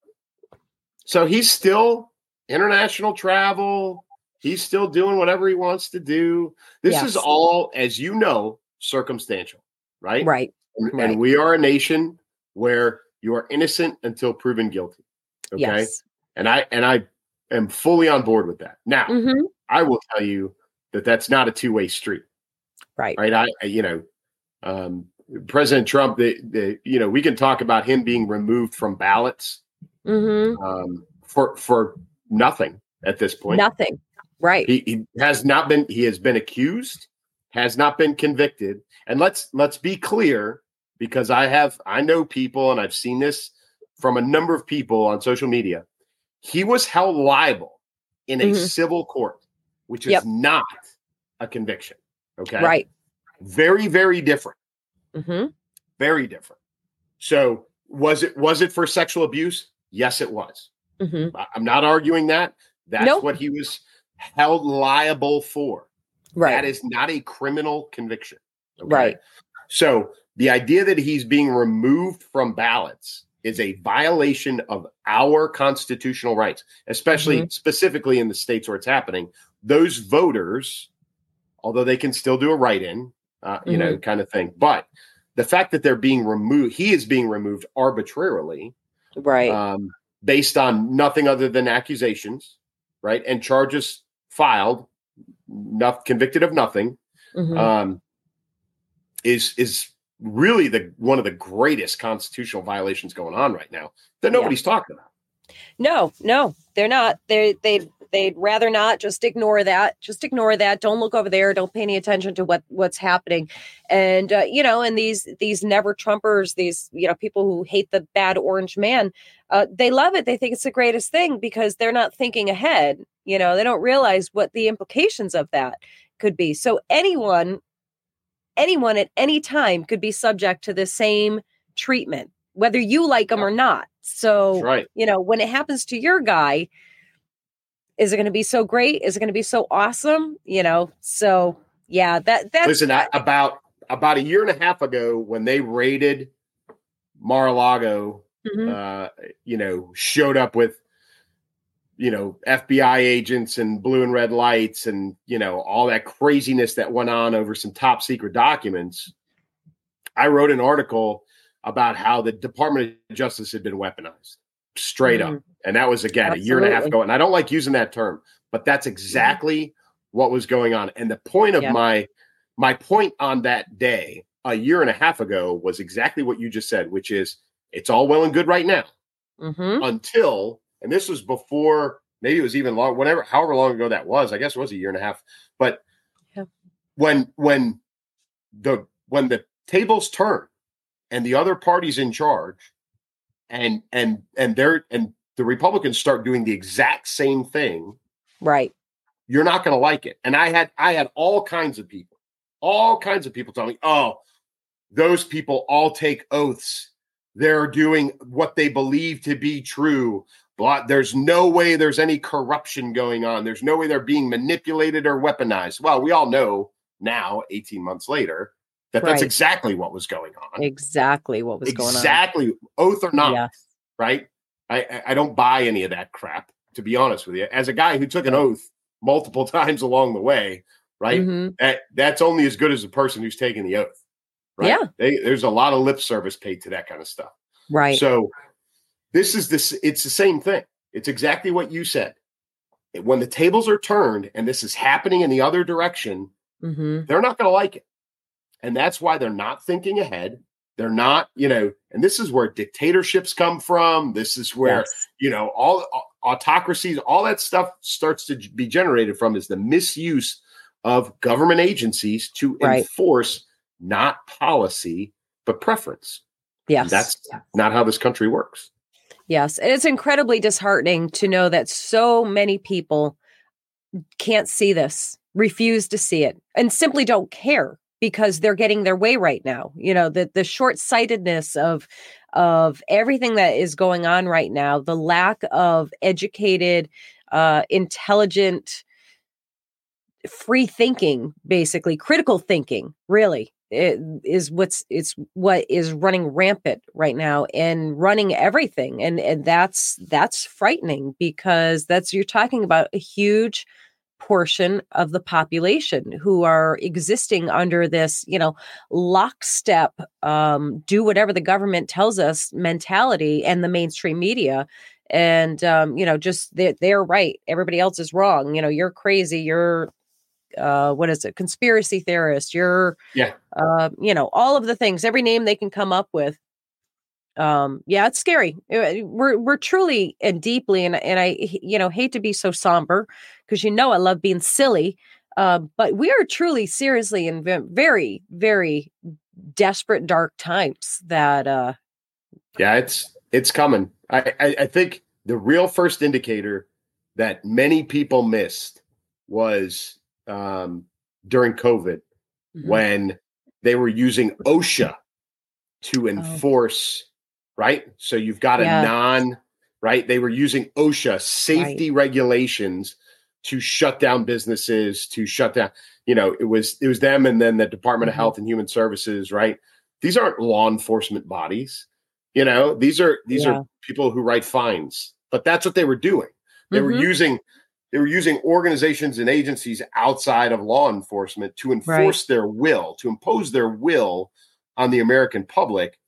Speaker 2: So he's still international travel. He's still doing whatever he wants to do. This yes. is all, as you know, circumstantial, right?
Speaker 1: Right.
Speaker 2: And,
Speaker 1: right.
Speaker 2: and we are a nation where you are innocent until proven guilty. Okay.
Speaker 1: Yes.
Speaker 2: And I, and I am fully on board with that. Now
Speaker 1: mm-hmm.
Speaker 2: I will tell you that that's not a two-way street.
Speaker 1: Right.
Speaker 2: Right. I, I you know, um, President Trump, the, the, you know, we can talk about him being removed from ballots
Speaker 1: mm-hmm.
Speaker 2: um, for for nothing at this point.
Speaker 1: Nothing, right?
Speaker 2: He, he has not been. He has been accused, has not been convicted. And let's let's be clear, because I have I know people, and I've seen this from a number of people on social media. He was held liable in a mm-hmm. civil court. which is
Speaker 1: Yep.
Speaker 2: not a conviction. Okay.
Speaker 1: Right.
Speaker 2: Very, very different.
Speaker 1: Mm-hmm.
Speaker 2: Very different. So was it was it for sexual abuse? Yes, it was.
Speaker 1: Mm-hmm.
Speaker 2: I'm not arguing that. That's
Speaker 1: Nope.
Speaker 2: what he was held liable for.
Speaker 1: Right.
Speaker 2: That is not a criminal conviction. Okay?
Speaker 1: Right.
Speaker 2: So the idea that he's being removed from ballots is a violation of our constitutional rights, especially
Speaker 1: Mm-hmm.
Speaker 2: specifically in the states where it's happening. Those voters, although they can still do a write-in, uh, you
Speaker 1: Mm-hmm.
Speaker 2: know, kind of thing. But the fact that they're being removed, he is being removed arbitrarily,
Speaker 1: Right.
Speaker 2: um, based on nothing other than accusations, right? And charges filed, not convicted of nothing,
Speaker 1: Mm-hmm.
Speaker 2: um, is is really the one of the greatest constitutional violations going on right now that nobody's yeah. talking about.
Speaker 1: No, no, they're not. They they they'd rather not. Just ignore that. Just ignore that. Don't look over there. Don't pay any attention to what what's happening. And uh, you know, and these these never Trumpers, these you know people who hate the bad orange man, uh, they love it. They think it's the greatest thing because they're not thinking ahead. You know, they don't realize what the implications of that could be. So anyone, anyone at any time could be subject to the same treatment, whether you like them or not. So,
Speaker 2: right.
Speaker 1: you know, when it happens to your guy, is it going to be so great? Is it going to be so awesome? You know, so yeah, that that's
Speaker 2: listen I, about about a year and a half ago when they raided Mar-a-Lago, mm-hmm. uh, you know, showed up with, you know, F B I agents and blue and red lights and, you know, all that craziness that went on over some top secret documents. I wrote an article about how the Department of Justice had been weaponized straight mm-hmm. up. And that was, again, Absolutely. a year and a half ago. And I don't like using that term, but that's exactly mm-hmm. what was going on. And the point of yeah. my, my point on that day, a year and a half ago, was exactly what you just said, which is it's all well and good right now
Speaker 1: mm-hmm.
Speaker 2: until, and this was before, maybe it was even long, whatever, however long ago that was, I guess it was a year and a half. But
Speaker 1: yeah.
Speaker 2: when, when the, when the tables turn, and the other party's in charge, and and and they're and the Republicans start doing the exact same thing,
Speaker 1: right?
Speaker 2: You're not going to like it. And I had I had all kinds of people, all kinds of people telling me, "Oh, those people all take oaths. They're doing what they believe to be true. But there's no way there's any corruption going on. There's no way they're being manipulated or weaponized." Well, we all know now, eighteen months later, that right. that's exactly what was going on.
Speaker 1: Exactly what was
Speaker 2: exactly,
Speaker 1: going on.
Speaker 2: Exactly. Oath or not,
Speaker 1: yes.
Speaker 2: right? I, I don't buy any of that crap, to be honest with you. As a guy who took an oath multiple times along the way, right?
Speaker 1: Mm-hmm.
Speaker 2: That, that's only as good as the person who's taking the oath, right?
Speaker 1: Yeah.
Speaker 2: They, there's a lot of lip service paid to that kind of stuff.
Speaker 1: Right.
Speaker 2: So this is this, it's the same thing. It's exactly what you said. When the tables are turned and this is happening in the other direction,
Speaker 1: mm-hmm.
Speaker 2: they're not going to like it. And that's why they're not thinking ahead. They're not, you know, and this is where dictatorships come from. This is where, yes. you know, all autocracies, all that stuff starts to be generated from is the misuse of government agencies to right. enforce not policy, but preference.
Speaker 1: Yes.
Speaker 2: And that's not how this country works.
Speaker 1: Yes. And it's incredibly disheartening to know that so many people can't see this, refuse to see it, and simply don't care. Because they're getting their way right now. You know, the the short-sightedness of of everything that is going on right now, the lack of educated, uh, intelligent, free thinking, basically critical thinking, really, it is what's it's what is running rampant right now and running everything. And and that's that's frightening because that's you're talking about a huge portion of the population who are existing under this, you know, lockstep, um, do whatever the government tells us mentality and the mainstream media. And, um, you know, just they're, they're right. Everybody else is wrong. You know, you're crazy. You're, uh, what is it? Conspiracy theorist. You're,
Speaker 2: yeah.
Speaker 1: uh, you know, all of the things, every name they can come up with. Um, yeah, it's scary. We're, we're truly and deeply, and, and I, you know, hate to be so somber because, you know, I love being silly. Uh, but we are truly seriously in very, very desperate, dark times that, uh,
Speaker 2: yeah, it's, it's coming. I, I, I think the real first indicator that many people missed was um, during COVID
Speaker 1: Mhm.
Speaker 2: when they were using OSHA to
Speaker 1: Oh,
Speaker 2: enforce, right? So you've got a
Speaker 1: yeah,
Speaker 2: non, right? They were using OSHA
Speaker 1: right.
Speaker 2: safety regulations to shut down businesses, to shut down, you know, it was it was them and then the Department of
Speaker 1: Mhm.
Speaker 2: Health and Human Services, right? These aren't law enforcement bodies. You know, these are these
Speaker 1: Yeah.
Speaker 2: are people who write fines. But that's what they were doing. They were
Speaker 1: Mhm.
Speaker 2: using they were using organizations and agencies outside of law enforcement to
Speaker 1: Right.
Speaker 2: enforce their will, to impose their will on the American public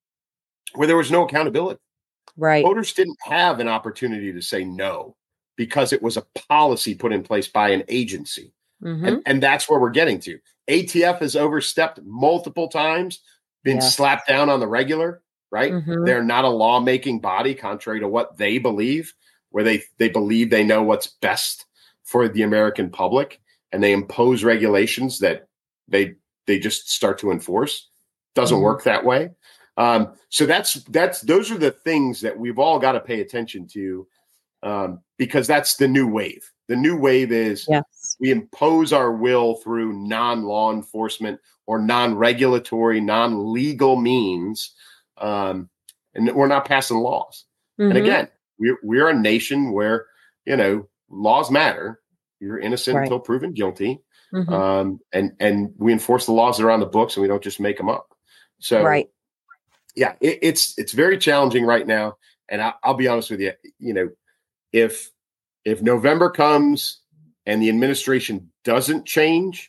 Speaker 2: where there was no accountability.
Speaker 1: Right.
Speaker 2: Voters didn't have an opportunity to say no because it was a policy put in place by an agency.
Speaker 1: Mhm.
Speaker 2: And, and that's where we're getting to. A T F has overstepped multiple times, been
Speaker 1: Yes.
Speaker 2: slapped down on the regular, right?
Speaker 1: Mhm.
Speaker 2: They're not a lawmaking body, contrary to what they believe, where they, they believe they know what's best for the American public, and they impose regulations that they they just start to enforce. Doesn't
Speaker 1: Mhm.
Speaker 2: work that way. Um, so that's that's those are the things that we've all got to pay attention to, um, because that's the new wave. The new wave is
Speaker 1: Yes.
Speaker 2: we impose our will through non-law enforcement or non-regulatory, non-legal means, um, and we're not passing laws. And
Speaker 1: Mhm.
Speaker 2: again, we're we're a nation where, you know, laws matter. You're innocent
Speaker 1: Right.
Speaker 2: until proven guilty,
Speaker 1: Mhm.
Speaker 2: um, and and we enforce the laws that are on the books, and we don't just make them up. So
Speaker 1: Right.
Speaker 2: yeah, it, it's it's very challenging right now. And I, I'll be honest with you, you know, if if November comes and the administration doesn't change,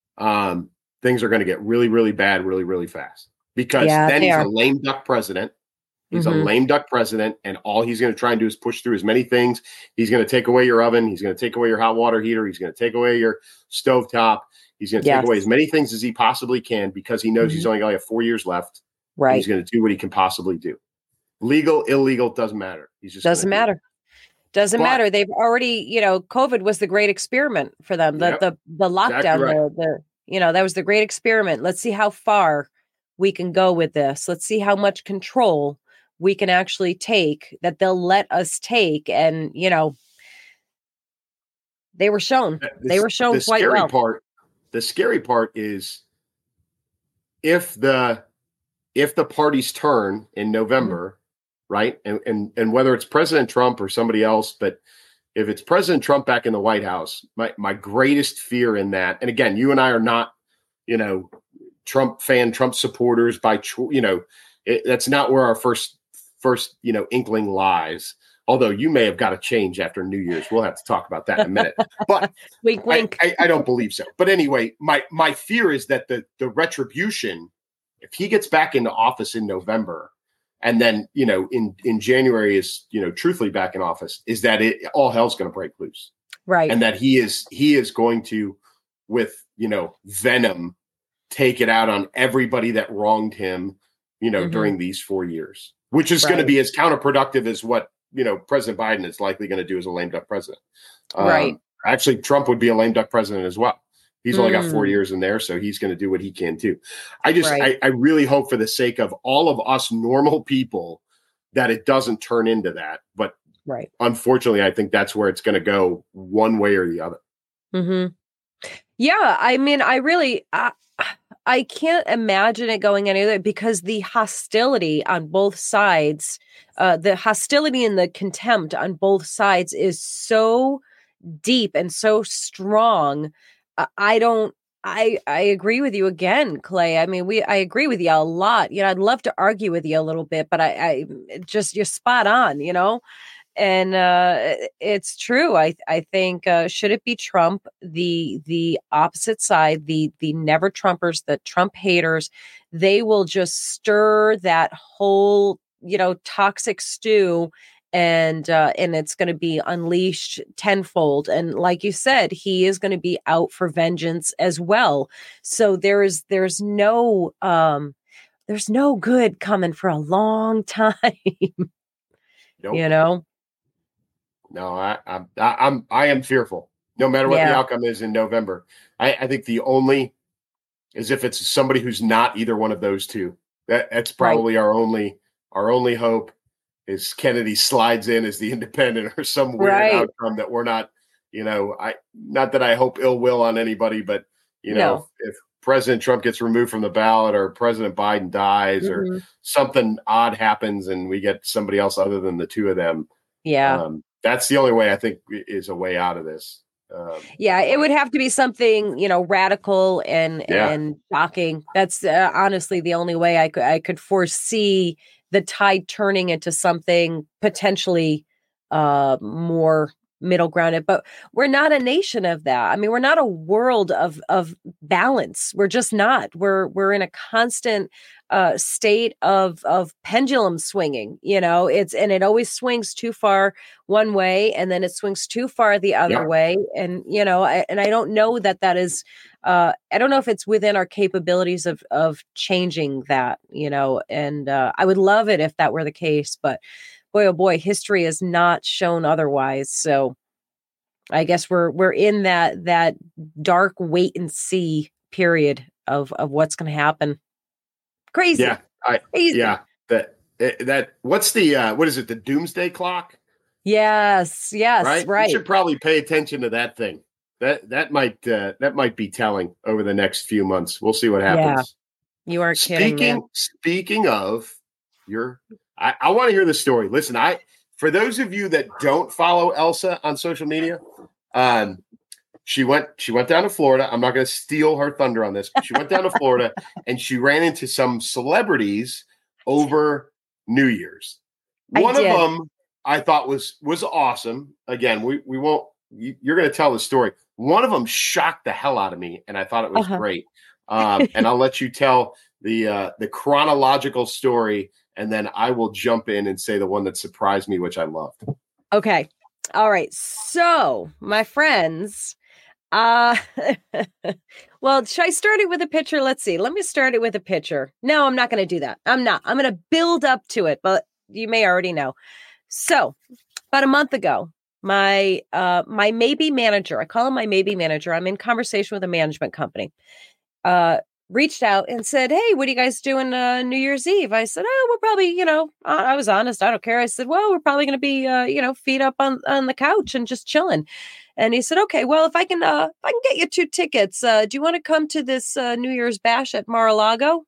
Speaker 2: um, things are going to get really, really bad, really, really fast. Because
Speaker 1: Yeah,
Speaker 2: then
Speaker 1: they
Speaker 2: he's a
Speaker 1: are.
Speaker 2: lame duck president. He's a
Speaker 1: Mhm.
Speaker 2: lame duck president, and all he's going to try and do is push through as many things. He's going to take away your oven. He's going to take away your hot water heater. He's going to take away your stovetop. He's going to take away as
Speaker 1: Yes.
Speaker 2: many things as he possibly can because he knows he's
Speaker 1: Mhm.
Speaker 2: only going to have four years left, and
Speaker 1: Right.
Speaker 2: he's going to do what he can possibly do. Legal, illegal, doesn't matter. He's just going to
Speaker 1: Doesn't
Speaker 2: do it.
Speaker 1: matter. Doesn't
Speaker 2: But
Speaker 1: matter. They've already, you know, COVID was the great experiment for them. The
Speaker 2: yeah,
Speaker 1: the the
Speaker 2: exactly
Speaker 1: lockdown,
Speaker 2: right.
Speaker 1: the the you know, that was the great experiment. Let's see how far we can go with this. Let's see how much control we can actually take that they'll let us take. And, you know, they were shown. They
Speaker 2: This,
Speaker 1: were shown
Speaker 2: the
Speaker 1: quite
Speaker 2: scary
Speaker 1: well.
Speaker 2: part, the scary part is if the if the parties turn in
Speaker 1: Mhm.
Speaker 2: November, right? And and and whether it's President Trump or somebody else, but if it's President Trump back in the White House, my my greatest fear in that, and again, you and I are not, you know, Trump fan, Trump supporters by cho- you know, it, that's not where our first first you know inkling lies. Although you may have got to change after New Year's, we'll have to talk about that in a minute. But
Speaker 1: Wink,
Speaker 2: I,
Speaker 1: wink.
Speaker 2: I, I don't believe so. But anyway, my my fear is that the the retribution, if he gets back into office in November, and then you know in in January is you know truthfully back in office, is that it all hell's going to break loose,
Speaker 1: Right.
Speaker 2: and that he is he is going to, with you know venom, take it out on everybody that wronged him, you know,
Speaker 1: Mhm.
Speaker 2: during these four years, which is going to
Speaker 1: Right.
Speaker 2: be as counterproductive as what you know President Biden is likely going to do as a lame duck president.
Speaker 1: Right.
Speaker 2: Um, actually, Trump would be a lame duck president as well. He's only got four
Speaker 1: Mm.
Speaker 2: years in there, so he's going to do what he can too. I just,
Speaker 1: Right.
Speaker 2: I, I really hope for the sake of all of us normal people that it doesn't turn into that. But
Speaker 1: Right.
Speaker 2: unfortunately, I think that's where it's going to go one way or the other.
Speaker 1: Mhm. Yeah, I mean, I really I, I can't imagine it going any other because the hostility on both sides, uh, the hostility and the contempt on both sides is so deep and so strong. Uh, I don't. I I agree with you again, Clay. I mean, we I agree with you a lot. You know, I'd love to argue with you a little bit, but I, I just you're spot on. You know, and uh, it's true. I I think uh, should it be Trump, the the opposite side, the the never Trumpers, the Trump haters, they will just stir that whole you know toxic stew, and uh, and it's going to be unleashed tenfold. And like you said, he is going to be out for vengeance as well. So there is there's no um, there's no good coming for a long time. you
Speaker 2: Nope.
Speaker 1: know.
Speaker 2: No, I, I'm, I, I'm, I am fearful. No matter what the
Speaker 1: Yeah.
Speaker 2: outcome is in November, I, I think the only is if it's somebody who's not either one of those two. That that's
Speaker 1: Right.
Speaker 2: probably our only our only hope is Kennedy slides in as the independent or some weird
Speaker 1: Right.
Speaker 2: outcome that we're not you know, I not that I hope ill will on anybody, but you know,
Speaker 1: No.
Speaker 2: if, if President Trump gets removed from the ballot or President Biden dies
Speaker 1: Mm-hmm.
Speaker 2: or something odd happens and we get somebody else other than the two of them,
Speaker 1: yeah,
Speaker 2: um, that's the only way I think is a way out of this. Um,
Speaker 1: yeah, it would have to be something, you know, radical and
Speaker 2: yeah.
Speaker 1: and shocking. That's uh, honestly the only way I could I could foresee the tide turning into something potentially uh, more middle grounded. But we're not a nation of that. I mean, we're not a world of of balance. We're just not. We're we're in a constant uh, state of of pendulum swinging. You know, it's and it always swings too far one way, and then it swings too far the other
Speaker 2: Yeah.
Speaker 1: way. And you know, I, and I don't know that that is. Uh, I don't know if it's within our capabilities of of changing that. You know, and uh, I would love it if that were the case, but boy, oh boy, history has not shown otherwise. So I guess we're we're in that that dark wait and see period of of what's going to happen. Crazy.
Speaker 2: Yeah. I,
Speaker 1: Crazy.
Speaker 2: yeah. That, that, what's the, uh, what is it? The doomsday clock?
Speaker 1: Yes. Yes.
Speaker 2: Right.
Speaker 1: Right.
Speaker 2: You should probably pay attention to that thing. That, that might, uh, that might be telling over the next few months. We'll see what happens.
Speaker 1: Yeah. You are
Speaker 2: speaking,
Speaker 1: kidding, man.
Speaker 2: Speaking of your, I, I want to hear the story. Listen, I, for those of you that don't follow Elsa on social media, um, She went. She went down to Florida. I'm not going to steal her thunder on this, but she went down to Florida and she ran into some celebrities over New Year's. One of them I thought was was awesome. Again, we we won't. You, you're going to tell the story. One of them shocked the hell out of me, and I thought it was uh-huh. great. Um, and I'll let you tell the uh, the chronological story, and then I will jump in and say the one that surprised me, which I loved.
Speaker 1: Okay. All right. So, my friends. Uh, well, should I start it with a picture? Let's see. Let me start it with a picture. No, I'm not going to do that. I'm not. I'm going to build up to it, but you may already know. So about a month ago, my, uh, my maybe manager, I call him my maybe manager. I'm in conversation with a management company, uh, reached out and said, "Hey, what are you guys doing, uh, New Year's Eve?" I said, "Oh, we're probably, you know," I was honest. I don't care. I said, "Well, we're probably going to be, uh, you know, feet up on, on the couch and just chilling." And he said, "Okay, well, if I can, uh, if I can get you two tickets, uh, do you want to come to this uh, New Year's bash at Mar-a-Lago?"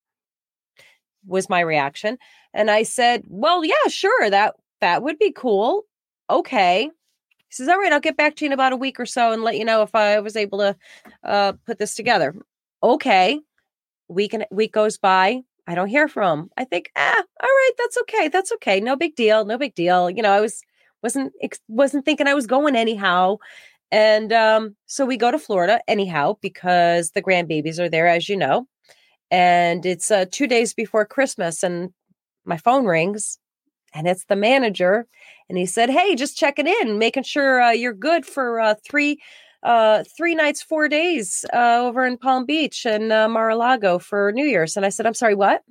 Speaker 1: Was my reaction. And I said, "Well, yeah, sure. That, that would be cool." Okay. He says, "All right, I'll get back to you in about a week or so and let you know if I was able to uh, put this together." Okay. Week and week goes by. I don't hear from him. I think, ah, all right, that's okay. That's okay. No big deal. No big deal. You know, I was, wasn't, wasn't thinking I was going anyhow. And um, so we go to Florida anyhow, because the grandbabies are there, as you know, and it's uh, two days before Christmas, and my phone rings and it's the manager. And he said, "Hey, just checking in, making sure uh, you're good for uh, three Uh, three nights, four days uh, over in Palm Beach and uh, Mar-a-Lago for New Year's." And I said, "I'm sorry, what?"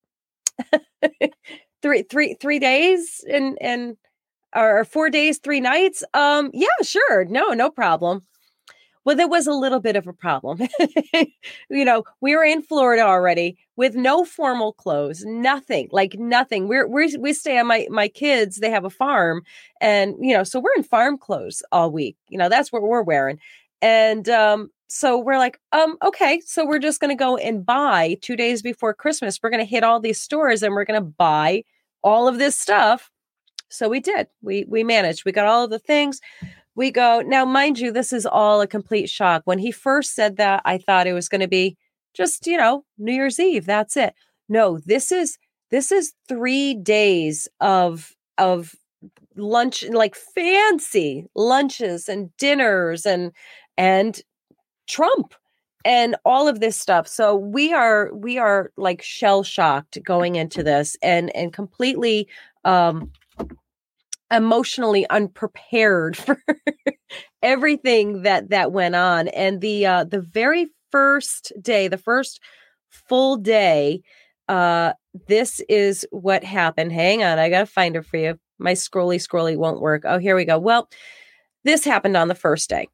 Speaker 1: three, three, three days and and or four days, three nights. Um, yeah, sure, no, no problem. Well, there was a little bit of a problem. You know, we were in Florida already with no formal clothes, nothing, like nothing. We're we we stay on my my kids. They have a farm, and you know, so we're in farm clothes all week. You know, that's what we're wearing, and um, so we're like, um, okay, so we're just going to go and buy two days before Christmas. We're going to hit all these stores and we're going to buy all of this stuff. So we did. We we managed. We got all of the things. We go, now, mind you, this is all a complete shock. When he first said that, I thought it was going to be just, you know, New Year's Eve. That's it. No, this is, this is three days of, of lunch, like fancy lunches and dinners and, and Trump and all of this stuff. So we are, we are like shell shocked going into this and, and completely, um, emotionally unprepared for everything that that went on. And the uh the very first day, the first full day, uh this is what happened. Hang on, I gotta find it for you. My scrolly scrolly won't work. Oh, here we go. Well, this happened on the first day.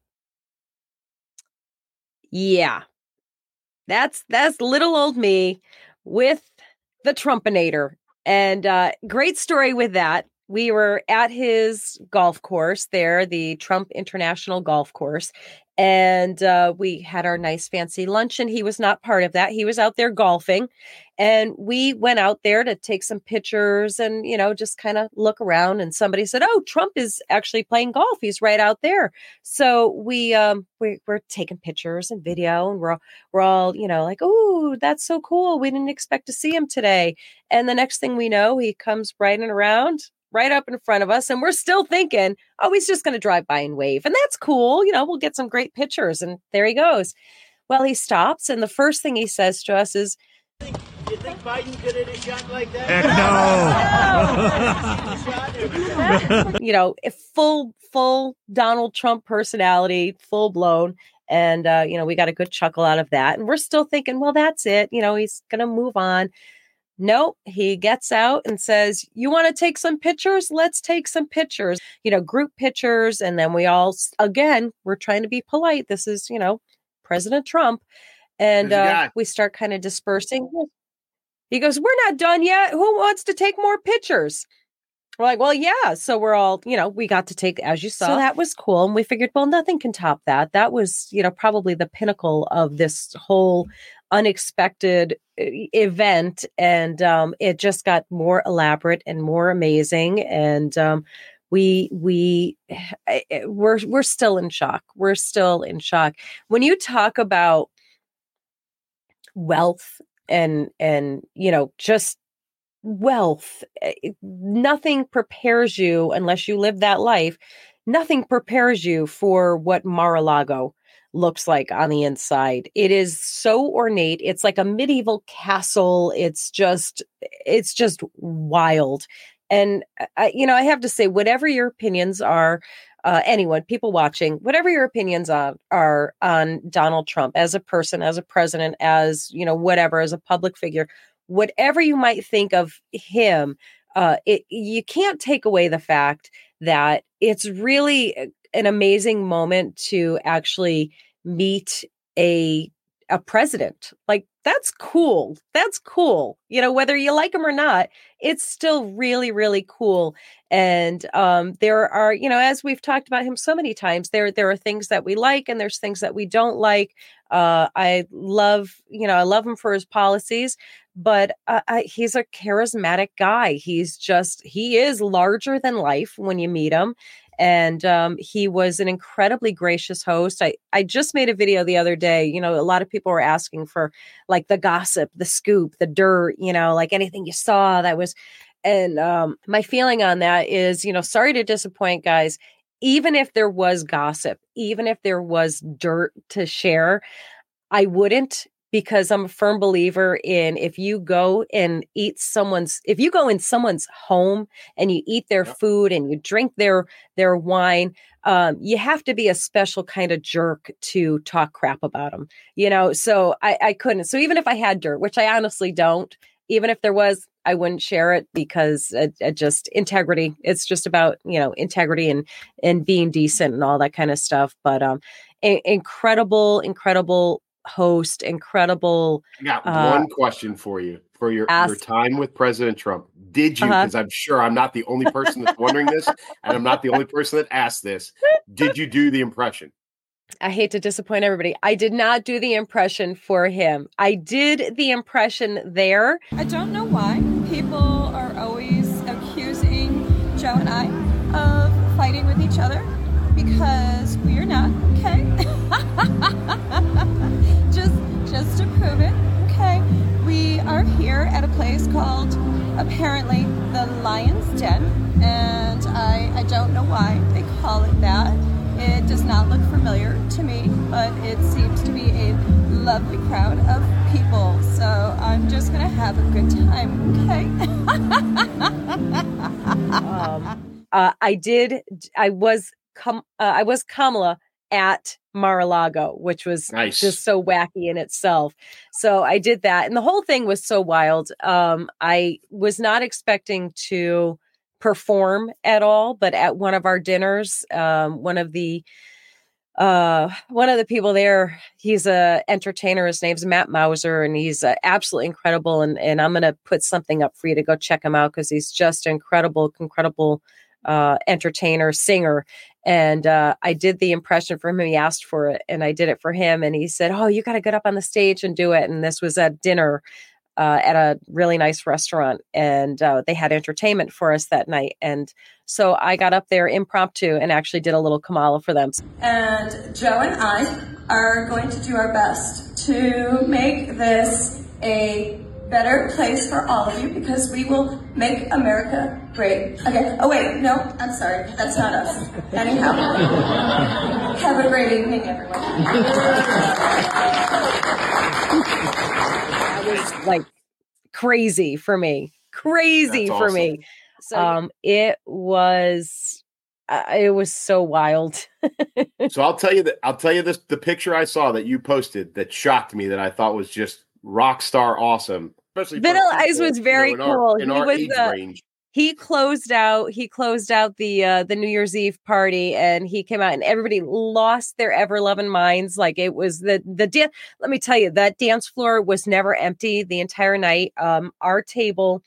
Speaker 1: Yeah, that's that's little old me with the Trumpinator. And uh great story with that. we were at his golf course there, the Trump International Golf Course. And uh, we had our nice fancy luncheon. He was not part of that. He was out there golfing. And we went out there to take some pictures and, you know, just kind of look around. And somebody said, oh, Trump is actually playing golf. He's right out there. So we, um, we, we're taking pictures and video, and we're, we're all, you know, like, oh, that's so cool. We didn't expect to see him today. And the next thing we know, he comes riding around right up in front of us. And we're still thinking, oh, he's just going to drive by and wave. And that's cool. You know, we'll get some great pictures. And there he goes. Well, he stops. And the first thing he says to us is,
Speaker 3: you think Biden could hit a shot like that?
Speaker 1: Heck no. You know, full, full Donald Trump personality, full blown. And, uh, you know, we got a good chuckle out of that. And we're still thinking, well, that's it. You know, he's going to move on. No, he gets out and says, you want to take some pictures? Let's take some pictures, you know, group pictures. And then we all, again, we're trying to be polite. This is, you know, President Trump. And uh, we start kind of dispersing. He goes, we're not done yet. Who wants to take more pictures? We're like, well, yeah. So we're all, you know, we got to take, as you saw. So that was cool. And we figured, well, nothing can top that. That was, you know, probably the pinnacle of this whole unexpected event. And um, it just got more elaborate and more amazing. And um, we, we, we're, we're still in shock. We're still in shock. When you talk about wealth and, and, you know, just wealth, nothing prepares you unless you live that life. Nothing prepares you for what Mar-a-Lago looks like on the inside. It is so ornate. It's like a medieval castle. It's just, it's just wild. And, I, you know, I have to say, whatever your opinions are, uh, anyone, people watching, whatever your opinions on, are on Donald Trump as a person, as a president, as, you know, whatever, as a public figure, whatever you might think of him, uh, it, you can't take away the fact that it's really an amazing moment to actually meet a a president. Like, that's cool. That's cool. You know, whether you like him or not, it's still really, really cool. And um, there are, you know, as we've talked about him so many times, there there are things that we like and there's things that we don't like. Uh, I love, you know, I love him for his policies, but uh, I, he's a charismatic guy. He's just, he is larger than life when you meet him. And um, he was an incredibly gracious host. I, I just made a video the other day. You know, a lot of people were asking for like the gossip, the scoop, the dirt, you know, like anything you saw that was. And um, my feeling on that is, you know, sorry to disappoint, guys. Even if there was gossip, even if there was dirt to share, I wouldn't, because I'm a firm believer in, if you go and eat someone's, if you go in someone's home and you eat their
Speaker 2: Yep.
Speaker 1: food and you drink their, their wine, um, you have to be a special kind of jerk to talk crap about them, you know? So I, I couldn't. So even if I had dirt, which I honestly don't, even if there was, I wouldn't share it, because it, it just integrity. It's just about, you know, integrity and, and being decent and all that kind of stuff. But um, a- incredible, incredible host, incredible.
Speaker 2: I got
Speaker 1: uh,
Speaker 2: one question for you for your,
Speaker 1: ask-
Speaker 2: your time with President Trump. Did you,
Speaker 1: Uh-huh.
Speaker 2: because I'm sure I'm not the only person that's wondering this, and I'm not the only person that asked this, did you do the impression?
Speaker 1: I hate to disappoint everybody. I did not do the impression for him. I did the impression there.
Speaker 4: I don't know why people are always accusing Joe and I of fighting with each other, because we are not, okay? just just to prove it, okay? We are here at a place called, apparently, the Lion's Den, and I, I don't know why they call it that. It does not look familiar to me, but it seems to be a lovely crowd of people. So I'm just going to have a good time, okay?
Speaker 1: um, uh, I did. I was. Com- uh, I was Kamala at Mar-a-Lago, which was
Speaker 2: Nice.
Speaker 1: just so wacky in itself. So I did that, and the whole thing was so wild. Um, I was not expecting to perform at all, but at one of our dinners, um, one of the uh, one of the people there, he's a entertainer. His name's Matt Mauser, and he's uh, absolutely incredible. And, and I'm going to put something up for you to go check him out because he's just incredible, incredible uh, entertainer, singer. And uh, I did the impression for him. He asked for it, and I did it for him. And he said, "Oh, you got to get up on the stage and do it." And this was at dinner uh, at a really nice restaurant, and uh, they had entertainment for us that night. And so I got up there impromptu and actually did a little Kamala for them.
Speaker 4: And Joe and I are going to do our best to make this a better place for all of you, because we will make America great again. Oh wait, no, I'm sorry, that's not us. Anyhow, have a great evening, everyone.
Speaker 1: That was like crazy for me, crazy
Speaker 2: That's
Speaker 1: for
Speaker 2: awesome.
Speaker 1: me. So um, it was, uh, it was so wild.
Speaker 2: So I'll tell you that I'll tell you this: the picture I saw that you posted that shocked me, that I thought was just rock star awesome. Especially for
Speaker 1: Vanilla
Speaker 2: people,
Speaker 1: Ice was very
Speaker 2: you know,
Speaker 1: cool.
Speaker 2: in
Speaker 1: He
Speaker 2: our, in our
Speaker 1: was
Speaker 2: age
Speaker 1: uh,
Speaker 2: range.
Speaker 1: he closed out. He closed out the uh, the New Year's Eve party, and he came out, and everybody lost their ever loving minds. Like it was the the dan- Let me tell you, that dance floor was never empty the entire night. Um, our table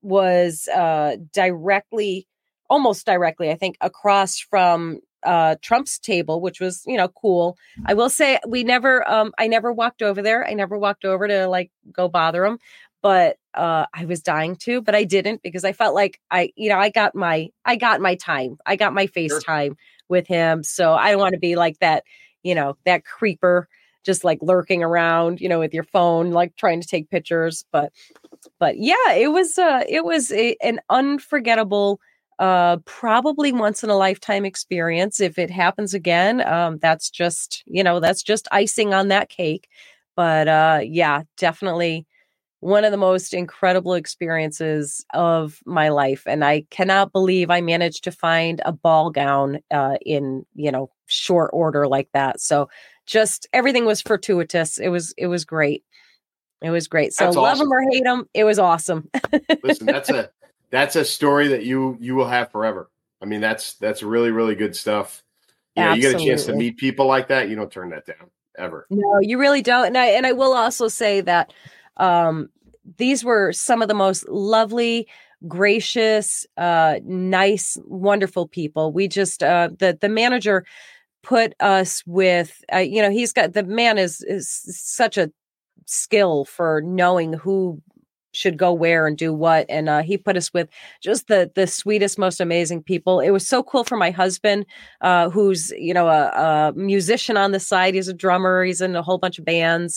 Speaker 1: was uh, directly, almost directly, I think, across from uh, Trump's table, which was, you know, cool. I will say we never, um, I never walked over there. I never walked over to like go bother him. But uh, I was dying to, but I didn't, because I felt like I, you know, I got my, I got my time. I got my face
Speaker 2: Sure.
Speaker 1: time with him. So I don't want to be like that, you know, that creeper, just like lurking around, you know, with your phone, like trying to take pictures. But, but yeah, it was, uh, it was a, an unforgettable, uh, probably once in a lifetime experience. If it happens again, um, that's just, you know, that's just icing on that cake. But uh, yeah, definitely one of the most incredible experiences of my life. And I cannot believe I managed to find a ball gown uh, in, you know, short order like that. So just everything was fortuitous. It was, it was great. It was great. So
Speaker 2: That's
Speaker 1: love
Speaker 2: awesome.
Speaker 1: him or hate him, it was awesome.
Speaker 2: Listen, that's a that's a story that you you will have forever. I mean, that's that's really, really good stuff. You know, you get a chance to
Speaker 1: Absolutely.
Speaker 2: meet people like that, you don't turn that down ever.
Speaker 1: No, you really don't. And I, and I will also say that um, these were some of the most lovely, gracious, uh, nice, wonderful people. We just, uh, the, the manager put us with, uh, you know, he's got, the man is, is such a skill for knowing who should go where and do what. And uh, he put us with just the the sweetest, most amazing people. It was so cool for my husband, uh, who's, you know, a, a musician on the side. He's a drummer. He's in a whole bunch of bands.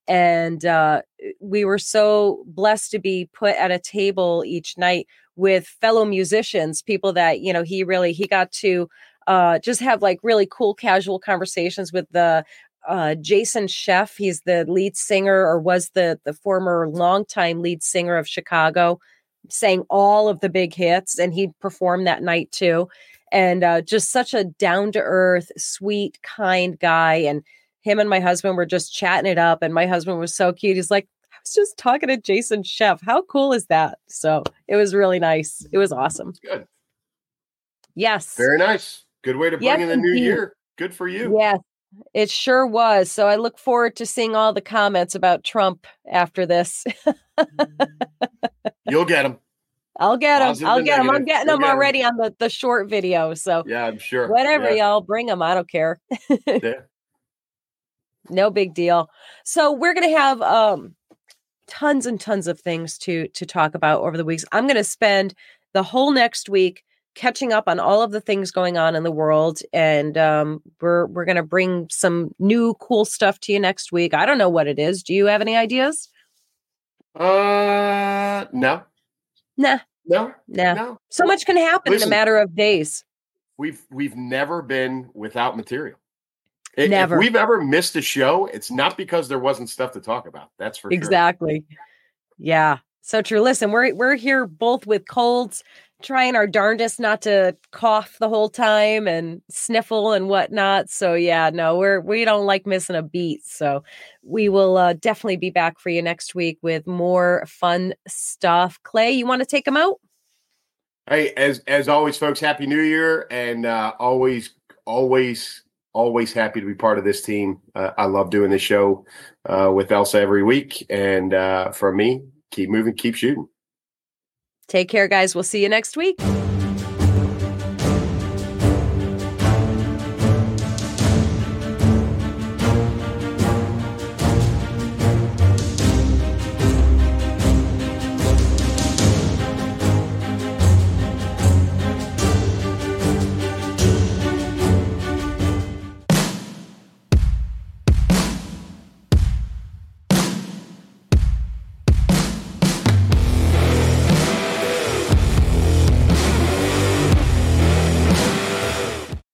Speaker 1: And uh, we were so blessed to be put at a table each night with fellow musicians, people that, you know, he really, he got to uh, just have like really cool, casual conversations with the Uh, Jason Scheff. He's the lead singer, or was the the former longtime lead singer of Chicago, sang all of the big hits, and he performed that night too. And uh, just such a down to earth, sweet, kind guy. And him and my husband were just chatting it up. And my husband was so cute. He's like, I was just talking to Jason Scheff. How cool is that? So it was really nice. It was awesome.
Speaker 2: Good.
Speaker 1: Yes.
Speaker 2: Very nice. Good way to bring
Speaker 1: Yes,
Speaker 2: in the new
Speaker 1: indeed.
Speaker 2: year. Good for you.
Speaker 1: Yes. It sure was. So I look forward to seeing all the comments about Trump after this.
Speaker 2: You'll get them.
Speaker 1: I'll get them.
Speaker 2: Positive
Speaker 1: I'll
Speaker 2: and
Speaker 1: get them. I'm
Speaker 2: negative.
Speaker 1: getting
Speaker 2: You'll
Speaker 1: them
Speaker 2: get 'em.
Speaker 1: already on the, the short video. So
Speaker 2: Yeah, I'm sure.
Speaker 1: whatever,
Speaker 2: Yeah.
Speaker 1: y'all, bring them. I don't care.
Speaker 2: Yeah.
Speaker 1: No big deal. So we're going to have um, tons and tons of things to to talk about over the weeks. I'm going to spend the whole next week catching up on all of the things going on in the world. And um, we're we're going to bring some new cool stuff to you next week. I don't know what it is. Do you have any ideas?
Speaker 2: Uh, no,
Speaker 1: Nah,
Speaker 2: no,
Speaker 1: nah.
Speaker 2: no.
Speaker 1: So much can happen
Speaker 2: Listen.
Speaker 1: in a matter of days.
Speaker 2: We've we've never been without material. If,
Speaker 1: Never.
Speaker 2: if we've ever missed a show, it's not because there wasn't stuff to talk about. That's for sure.
Speaker 1: Exactly. Yeah. So true. Listen, we're we're here both with colds, trying our darndest not to cough the whole time and sniffle and whatnot. So yeah, no, we're we don't like missing a beat. So we will uh, definitely be back for you next week with more fun stuff. Clay, you want to take them out?
Speaker 2: Hey, as as always, folks, Happy New Year, and uh, always, always, always happy to be part of this team. Uh, I love doing this show uh, with Elsa every week. And uh, from me, keep moving, keep shooting.
Speaker 1: Take care, guys. We'll see you next week.